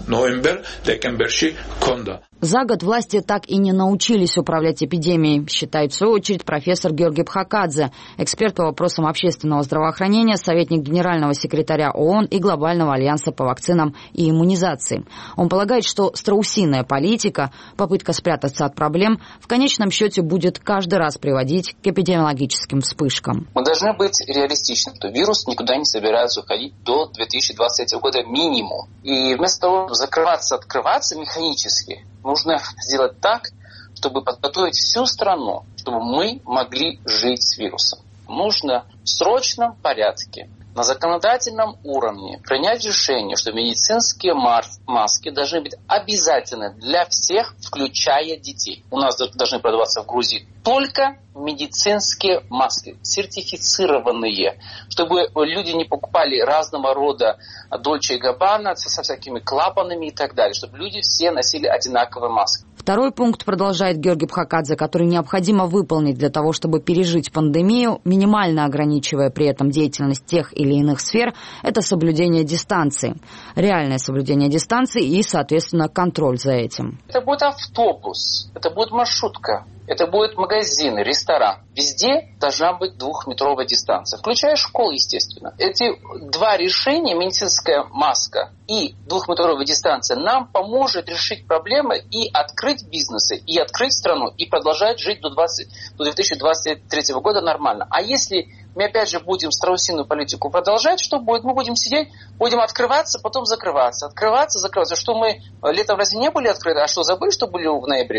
За год власти так и не научились управлять эпидемией, считает в свою очередь профессор Георгий Бхакадзе, эксперт по вопросам общественного здравоохранения, советник генерального секретаря ООН и Глобального альянса по вакцинам и иммунизации. Он полагает, что страусиная политика, попытка спрятаться от проблем, в конечном счете будет каждый раз приводить к эпидемиологическим вспышкам. Мы должны быть реалистичны, что вирус никуда не собирается уходить до две тысячи двадцать третьего года минимум. И вместо того, чтобы закрываться, открываться механически, нужно сделать так, чтобы подготовить всю страну, чтобы мы могли жить с вирусом. Нужно в срочном порядке, на законодательном уровне принять решение, что медицинские маски должны быть обязательны для всех, включая детей. У нас должны продаваться в Грузии только медицинские маски, сертифицированные, чтобы люди не покупали разного рода Дольче и Габбана со всякими клапанами и так далее, чтобы люди все носили одинаковые маски. Второй пункт, продолжает Георгий Бхакадзе, который необходимо выполнить для того, чтобы пережить пандемию, минимально ограничивая при этом деятельность тех или иных сфер, это соблюдение дистанции. Реальное соблюдение дистанции и, соответственно, контроль за этим. Это будет автобус, это будет маршрутка, это будет магазин, ресторан. Везде должна быть двухметровая дистанция, включая школы, естественно. Эти два решения, медицинская маска и двухметровая дистанция, нам поможет решить проблемы и открыть бизнесы, и открыть страну, и продолжать жить до, двадцать, до две тысячи двадцать третьего года нормально. А если мы опять же будем страусиную политику продолжать, что будет? Мы будем сидеть, будем открываться, потом закрываться, открываться, закрываться. Что мы летом разве не были открыты? А что, забыли, что были в ноябре?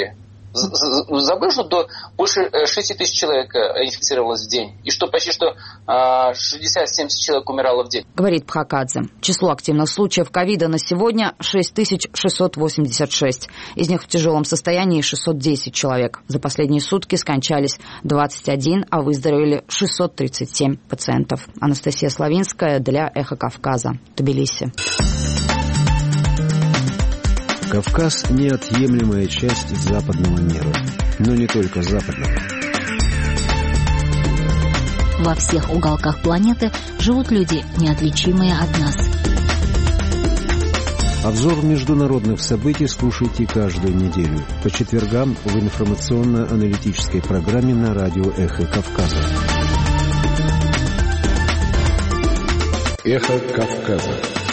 Забыл, что до больше шести тысяч человек инфицировалось в день. И что почти что шестьдесят-семьдесят человек умирало в день. Говорит Пхакадзе. Число активных случаев ковида на сегодня шесть тысяч шестьсот восемьдесят шесть. Из них в тяжелом состоянии шестьсот десять человек. За последние сутки скончались двадцать один, а выздоровели шестьсот тридцать семь пациентов. Анастасия Славинская для Эхо Кавказа. Тбилиси. Кавказ – неотъемлемая часть западного мира. Но не только западного. Во всех уголках планеты живут люди, неотличимые от нас. Обзор международных событий слушайте каждую неделю по четвергам в информационно-аналитической программе на радио «Эхо Кавказа». «Эхо Кавказа».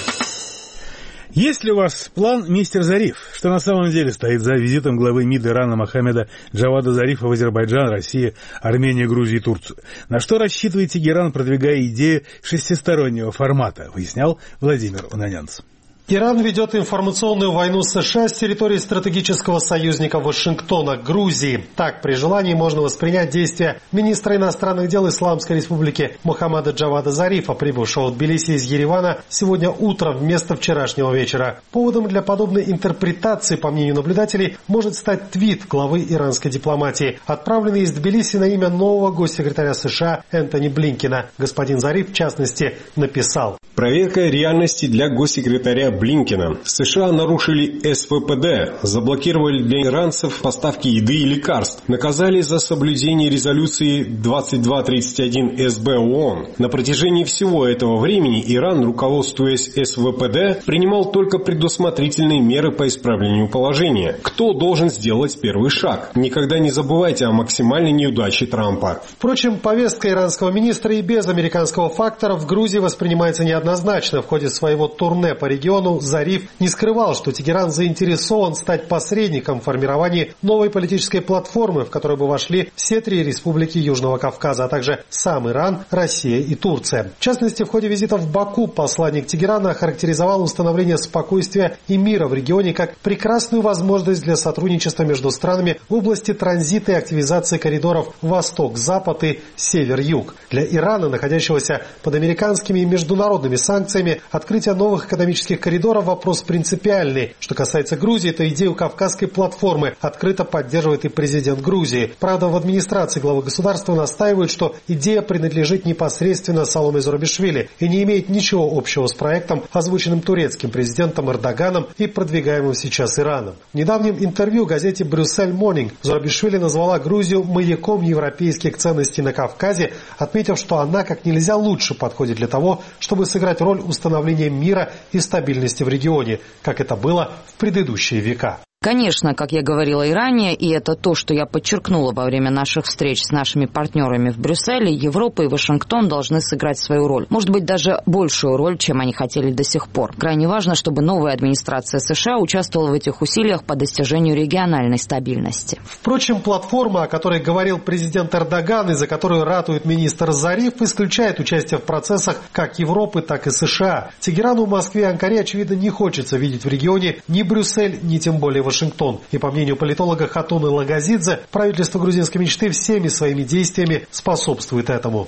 Есть ли у вас план, мистер Зариф, что на самом деле стоит за визитом главы МИД Ирана Мохаммеда Джавада Зарифа в Азербайджан, Россию, Армению, Грузию и Турцию? На что рассчитывает Тегеран, продвигая идею шестистороннего формата, выяснял Владимир Унанянц. Иран ведет информационную войну с США с территории стратегического союзника Вашингтона, Грузии. Так, при желании можно воспринять действия министра иностранных дел Исламской Республики Мохаммада Джавада Зарифа, прибывшего в Тбилиси из Еревана сегодня утром вместо вчерашнего вечера. Поводом для подобной интерпретации, по мнению наблюдателей, может стать твит главы иранской дипломатии, отправленный из Тбилиси на имя нового госсекретаря США Энтони Блинкена. Господин Зариф, в частности, написал: «Проверка реальности для госсекретаря Блинкена. США нарушили эс вэ пэ дэ, заблокировали для иранцев поставки еды и лекарств, наказали за соблюдение резолюции двадцать два тридцать один эс бэ ООН. На протяжении всего этого времени Иран, руководствуясь эс вэ пэ дэ, принимал только предусмотрительные меры по исправлению положения. Кто должен сделать первый шаг? Никогда не забывайте о максимальной неудаче Трампа». Впрочем, повестка иранского министра и без американского фактора в Грузии воспринимается неоднозначно. В ходе своего турне по региону Зариф не скрывал, что Тегеран заинтересован стать посредником в формировании новой политической платформы, в которую бы вошли все три республики Южного Кавказа, а также сам Иран, Россия и Турция. В частности, в ходе визита в Баку посланник Тегерана охарактеризовал установление спокойствия и мира в регионе как прекрасную возможность для сотрудничества между странами в области транзита и активизации коридоров Восток-Запад и Север-Юг. Для Ирана, находящегося под американскими и международными санкциями, открытие новых экономических коридоров вопрос принципиальный. Что касается Грузии, то идею Кавказской платформы открыто поддерживает и президент Грузии. Правда, в администрации главы государства настаивают, что идея принадлежит непосредственно Саломе Зурабишвили и не имеет ничего общего с проектом, озвученным турецким президентом Эрдоганом и продвигаемым сейчас Ираном. В недавнем интервью газете «Брюссель Монинг» Зурабишвили назвала Грузию маяком европейских ценностей на Кавказе, отметив, что она как нельзя лучше подходит для того, чтобы сыграть роль установления мира и стабильности в регионе, как это было в предыдущие века. Конечно, как я говорила и ранее, и это то, что я подчеркнула во время наших встреч с нашими партнерами в Брюсселе, Европа и Вашингтон должны сыграть свою роль. Может быть, даже большую роль, чем они хотели до сих пор. Крайне важно, чтобы новая администрация США участвовала в этих усилиях по достижению региональной стабильности. Впрочем, платформа, о которой говорил президент Эрдоган и за которую ратует министр Зариф, исключает участие в процессах как Европы, так и США. Тегерану, Москве и Анкаре, очевидно, не хочется видеть в регионе ни Брюссель, ни тем более Вашингтон. Вашингтон. И по мнению политолога Хатуны Лагазидзе, правительство грузинской мечты всеми своими действиями способствует этому.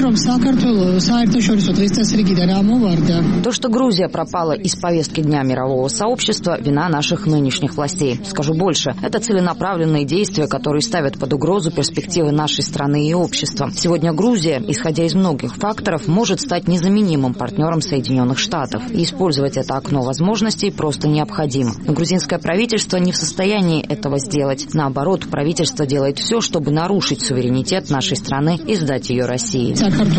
То, что Грузия пропала из повестки Дня мирового сообщества, вина наших нынешних властей. Скажу больше, это целенаправленные действия, которые ставят под угрозу перспективы нашей страны и общества. Сегодня Грузия, исходя из многих факторов, может стать незаменимым партнером Соединенных Штатов. И использовать это окно возможностей просто необходимо. Но грузинское правительство не в состоянии этого сделать. Наоборот, правительство делает все, чтобы нарушить суверенитет нашей страны и сдать ее России.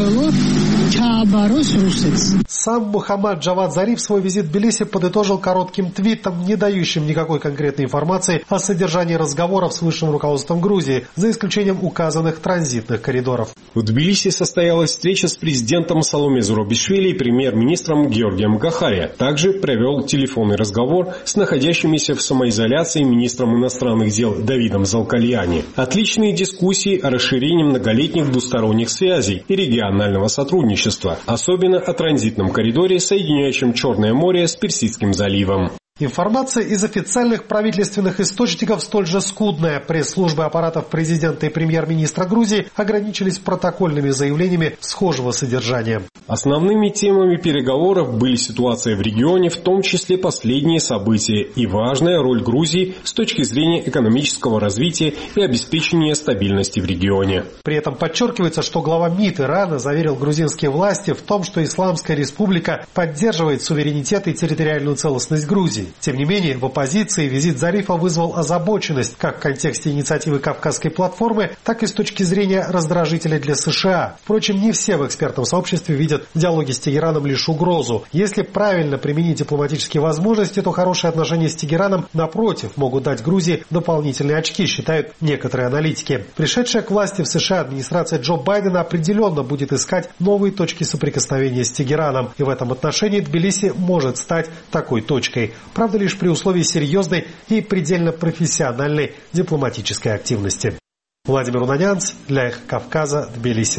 Сам Мухаммад Джавад Зариф свой визит в Тбилиси подытожил коротким твитом, не дающим никакой конкретной информации о содержании разговоров с высшим руководством Грузии, за исключением указанных транзитных коридоров. В Тбилиси состоялась встреча с президентом Саломе Зурабишвили и премьер-министром Георгием Гахари. Также провел телефонный разговор с находящимися в самоизоляции министром иностранных дел Давидом Залкальяни. Отличные дискуссии о расширении многолетних двусторонних связей и регионального сотрудничества, особенно о транзитном коридоре, соединяющем Черное море с Персидским заливом. Информация из официальных правительственных источников столь же скудная. Пресс-службы аппаратов президента и премьер-министра Грузии ограничились протокольными заявлениями схожего содержания. Основными темами переговоров были ситуация в регионе, в том числе последние события, и важная роль Грузии с точки зрения экономического развития и обеспечения стабильности в регионе. При этом подчеркивается, что глава МИД Ирана заверил грузинские власти в том, что Исламская республика поддерживает суверенитет и территориальную целостность Грузии. Тем не менее, в оппозиции визит Зарифа вызвал озабоченность как в контексте инициативы Кавказской платформы, так и с точки зрения раздражителя для США. Впрочем, не все в экспертном сообществе видят в диалоге с Тегераном лишь угрозу. Если правильно применить дипломатические возможности, то хорошие отношения с Тегераном, напротив, могут дать Грузии дополнительные очки, считают некоторые аналитики. Пришедшая к власти в США администрация Джо Байдена определенно будет искать новые точки соприкосновения с Тегераном. И в этом отношении Тбилиси может стать такой точкой. Правда, лишь при условии серьезной и предельно профессиональной дипломатической активности. Владимир Унанянц для «Эхо Кавказа», Тбилиси.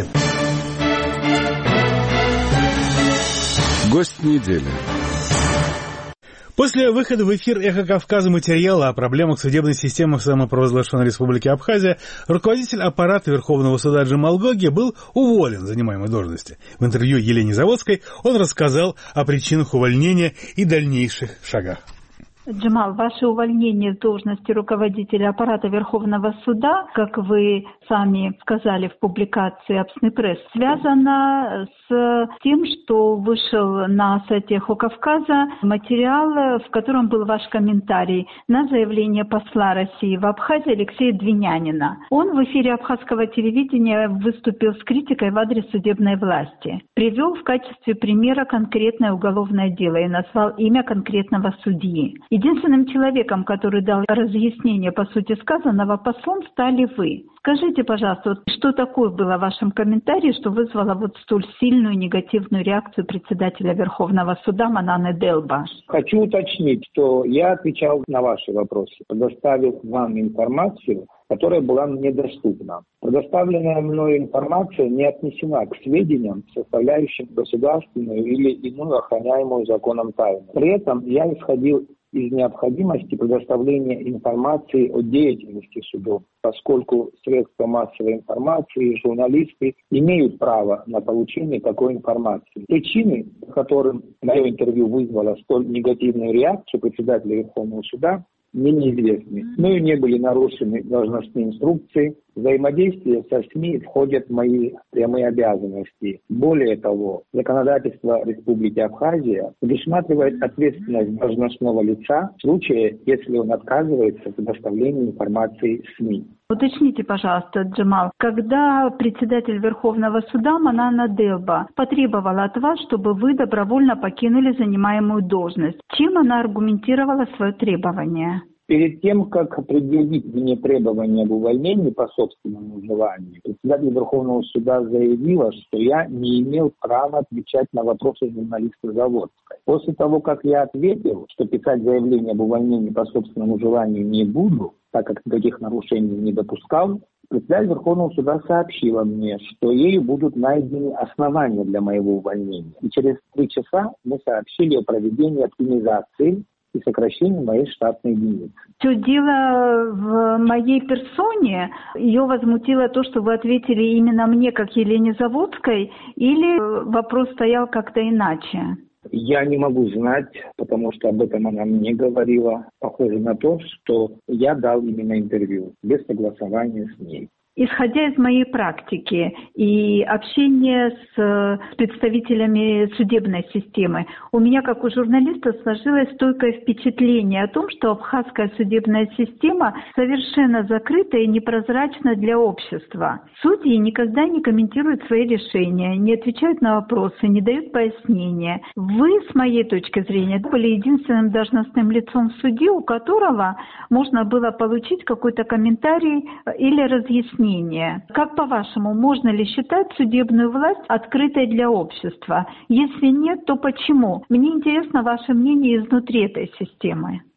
Гость недели. После выхода в эфир «Эхо Кавказа» материала о проблемах судебной системы в самопровозглашенной республике Абхазия руководитель аппарата Верховного суда Джамал Гоги был уволен с занимаемой должности. В интервью Елене Заводской он рассказал о причинах увольнения и дальнейших шагах. Джамал, ваше увольнение с должности руководителя аппарата Верховного суда, как вы сами сказали в публикации «Абсны пресс», связано с тем, что вышел на сайте «Эхо Кавказа» материал, в котором был ваш комментарий на заявление посла России в Абхазии Алексея Двинянина. Он в эфире абхазского телевидения выступил с критикой в адрес судебной власти. Привел в качестве примера конкретное уголовное дело и назвал имя конкретного судьи. Единственным человеком, который дал разъяснение по сути сказанного послом, стали вы. Скажите, пожалуйста, вот что такое было в вашем комментарии, что вызвало вот столь сильную негативную реакцию председателя Верховного суда Мананы Делба? Хочу уточнить, что я отвечал на ваши вопросы, предоставил вам информацию, которая была мне доступна. Предоставленная мной информация не отнесена к сведениям, составляющим государственную или иную охраняемую законом тайну. При этом я исходил из необходимости предоставления информации о деятельности судов, поскольку средства массовой информации и журналисты имеют право на получение такой информации. Причины, по которым мое интервью вызвало столь негативную реакцию председателя Верховного суда, мне неизвестны. Но и не были нарушены должностные инструкции. Взаимодействие со СМИ входят в мои прямые обязанности. Более того, законодательство Республики Абхазия предусматривает ответственность должностного лица в случае, если он отказывается в предоставлении информации СМИ. Уточните, пожалуйста, Джамал, когда председатель Верховного суда Манана Делба потребовала от вас, чтобы вы добровольно покинули занимаемую должность, чем она аргументировала свое требование? Перед тем, как предъявить мне требования об увольнении по собственному желанию, председатель Верховного суда заявила, что я не имел права отвечать на вопросы журналиста Заводской. После того, как я ответил, что писать заявление об увольнении по собственному желанию не буду, так как никаких нарушений не допускал, председатель Верховного суда сообщила мне, что ею будут найдены основания для моего увольнения. И через три часа мы сообщили о проведении оптимизации и сокращению моей штатной единицы. Все дело в моей персоне. Ее возмутило то, что вы ответили именно мне, как Елене Заводской, или вопрос стоял как-то иначе? Я не могу знать, потому что об этом она мне говорила. Похоже на то, что я дал именно интервью, без согласования с ней. Исходя из моей практики и общения с представителями судебной системы, у меня, как у журналиста, сложилось стойкое впечатление о том, что абхазская судебная система совершенно закрыта и непрозрачна для общества. Судьи никогда не комментируют свои решения, не отвечают на вопросы, не дают пояснения. Вы, с моей точки зрения, были единственным должностным лицом в суде, у которого можно было получить какой-то комментарий или разъяснение. Как, по-вашему, можно ли считать судебную власть открытой для общества? Если нет, то почему? Мне интересно ваше мнение изнутри этой системы.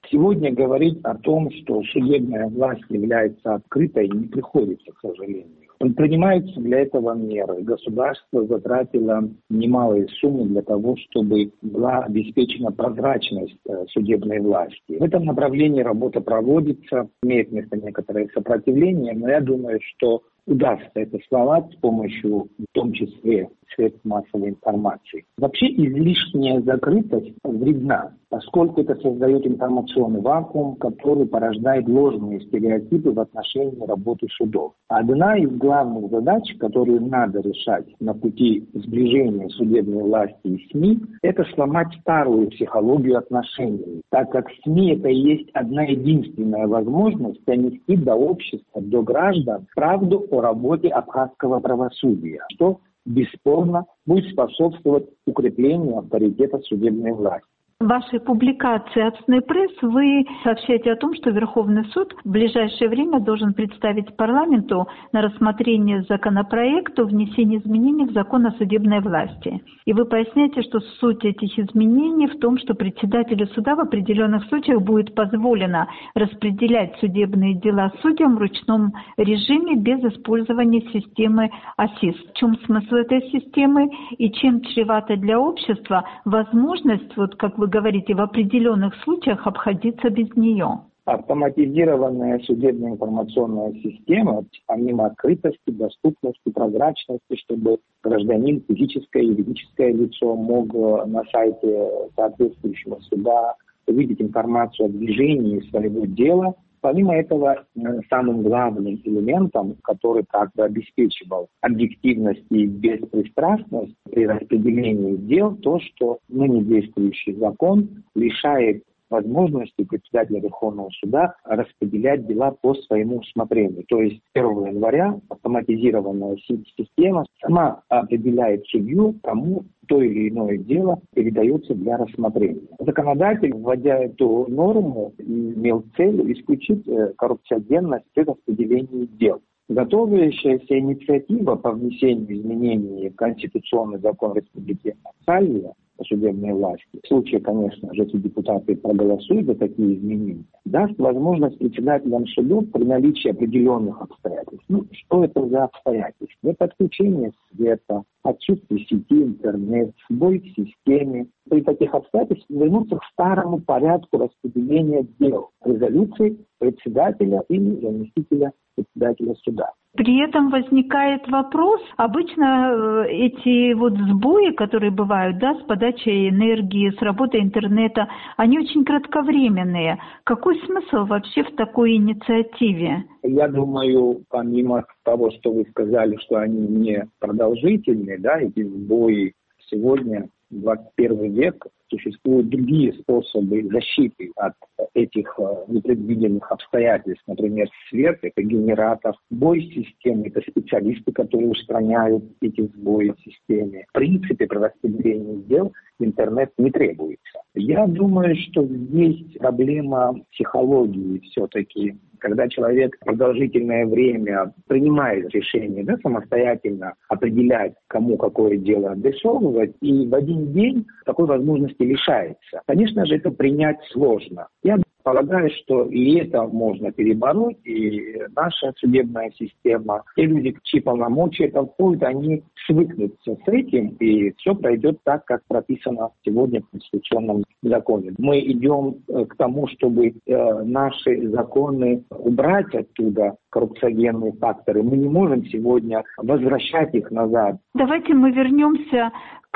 Сегодня говорить о том, что судебная власть является открытой, не приходится, к сожалению. Принимаются для этого меры. Государство затратило немалые суммы для того, чтобы была обеспечена прозрачность судебной власти. В этом направлении работа проводится, имеет место некоторое сопротивление, но я думаю, что удастся это сломать с помощью, в том числе, средств массовой информации. Вообще излишняя закрытость вредна, поскольку это создает информационный вакуум, который порождает ложные стереотипы в отношении работы судов. Одна из главных задач, которую надо решать на пути сближения судебной власти и СМИ, это сломать старую психологию отношений, так как СМИ это и есть одна единственная возможность донести до общества, до граждан правду о работе абхазского правосудия, что бесспорно будет способствовать укреплению авторитета судебной власти. В вашей публикации «Апсный пресс» вы сообщаете о том, что Верховный суд в ближайшее время должен представить парламенту на рассмотрение законопроект о внесении изменений в закон о судебной власти. И вы поясняете, что суть этих изменений в том, что председателю суда в определенных случаях будет позволено распределять судебные дела судьям в ручном режиме без использования системы АСИС. В чем смысл этой системы и чем чревата для общества возможность, вот как вы говорите, в определенных случаях обходиться без нее? Автоматизированная судебная информационная система, помимо открытости, доступности, прозрачности, чтобы гражданин, физическое и юридическое лицо мог на сайте соответствующего суда увидеть информацию о движении своего дела. Помимо этого, самым главным элементом, который как бы обеспечивал объективность и беспристрастность при распределении дел, то, что ныне действующий закон лишает возможности председателя Верховного суда распределять дела по своему усмотрению. То есть первого января автоматизированная система сама определяет судью, кому то или иное дело передается для рассмотрения. Законодатель, вводя эту норму, имел цель исключить коррупциогенность при распределении дел. Готовящаяся инициатива по внесению изменений в Конституционный закон Республики Абхазия о судебной власти, в случае, конечно же, если депутаты проголосуют за такие изменения, даст возможность председателям судов при наличии определенных обстоятельств. Ну, что это за обстоятельства? Это отключение света, отсутствие сети, интернет, сбой в системе. При таких обстоятельствах вернуться к старому порядку распределения дел, резолюции председателя или заместителя председателя суда. При этом возникает вопрос, обычно эти вот сбои, которые бывают, да, с подачей энергии, с работой интернета, они очень кратковременные. Какой смысл вообще в такой инициативе? Я думаю, помимо того, что вы сказали, что они не продолжительные, да, эти сбои сегодня, двадцать первый век, существуют другие способы защиты от этих непредвиденных обстоятельств. Например, свет – это генератор, сбой системы – это специалисты, которые устраняют эти сбои в системе. В принципе, при распределении дел интернет не требуется. Я думаю, что здесь проблема психологии все-таки. Когда человек продолжительное время принимает решение, да, самостоятельно определять, кому какое дело адресовывать, и в один день такой возможности лишается. Конечно же, это принять сложно. Я полагаю, что и это можно перебороть, и наша судебная система, те люди, чьи полномочия это входят, они свыкнутся с этим, и все пройдет так, как прописано сегодня в Конституционном законе. Мы идем к тому, чтобы э, наши законы убрать оттуда коррупциогенные факторы. Мы не можем сегодня возвращать их назад. Давайте мы вернемся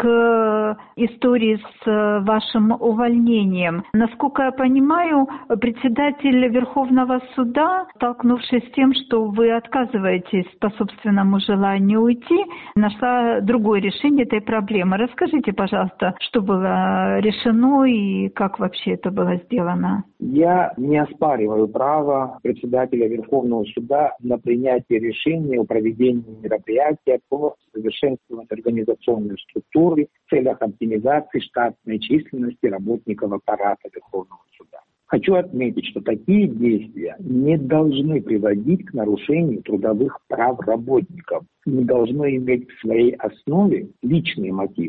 к истории с вашим увольнением. Насколько я понимаю, председатель Верховного суда, столкнувшись с тем, что вы отказываетесь по собственному желанию уйти, нашла другое решение этой проблемы. Расскажите, пожалуйста, что было решено и как вообще это было сделано? Я не оспариваю право председателя Верховного суда на принятие решения о проведении мероприятия по совершенствованию организационной структуры в целях оптимизации штатной численности работников аппарата Верховного суда. Хочу отметить, что такие действия не должны приводить к нарушению трудовых прав работников, не должно иметь в своей основе личные мотивы.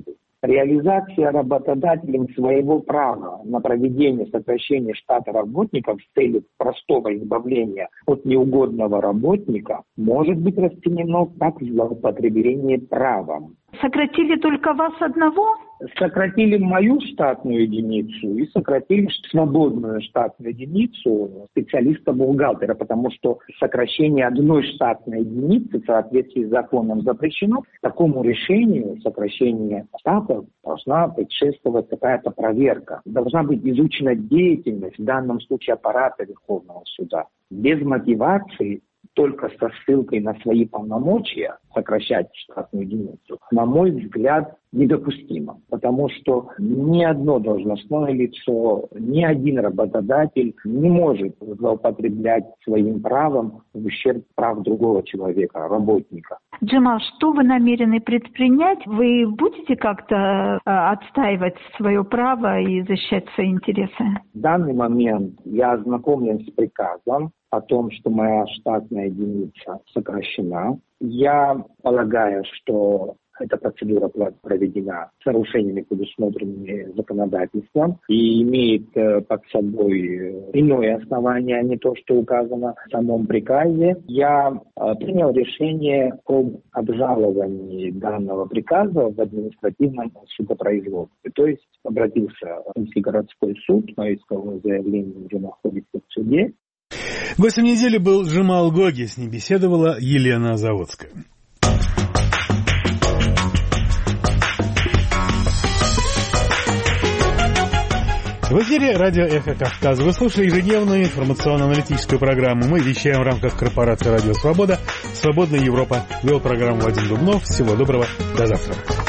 Реализация работодателем своего права на проведение сокращения штата работников с целью простого избавления от неугодного работника может быть расценено как злоупотребление правом. Сократили только вас одного? Сократили мою штатную единицу и сократили свободную штатную единицу специалиста-бухгалтера, потому что сокращение одной штатной единицы в соответствии с законом запрещено. Такому решению сокращения штатов должна предшествовать какая-то проверка. Должна быть изучена деятельность, в данном случае аппарата Верховного суда. Без мотивации, только со ссылкой на свои полномочия сокращать штатную единицу, на мой взгляд, недопустимо. Потому что ни одно должностное лицо, ни один работодатель не может злоупотреблять своим правом в ущерб прав другого человека, работника. Джамал, что вы намерены предпринять? Вы будете как-то э, отстаивать свое право и защищать свои интересы? В данный момент я ознакомлен с приказом о том, что моя штатная единица сокращена. Я полагаю, что эта процедура проведена с нарушениями, предусмотренными законодательством, и имеет под собой иное основание, а не то, что указано в самом приказе. Я принял решение об обжаловании данного приказа в административном судопроизводстве. То есть обратился в Омский городской суд, мое исковое заявление уже находится в суде. Гостем недели был Джамал Гоги, с ним беседовала Елена Заводская. В эфире радио «Эхо Кавказа». Вы слушали ежедневную информационно-аналитическую программу. Мы вещаем в рамках корпорации «Радио Свобода». «Свободная Европа». Вел программу Вадим Дубнов. Всего доброго. До завтра.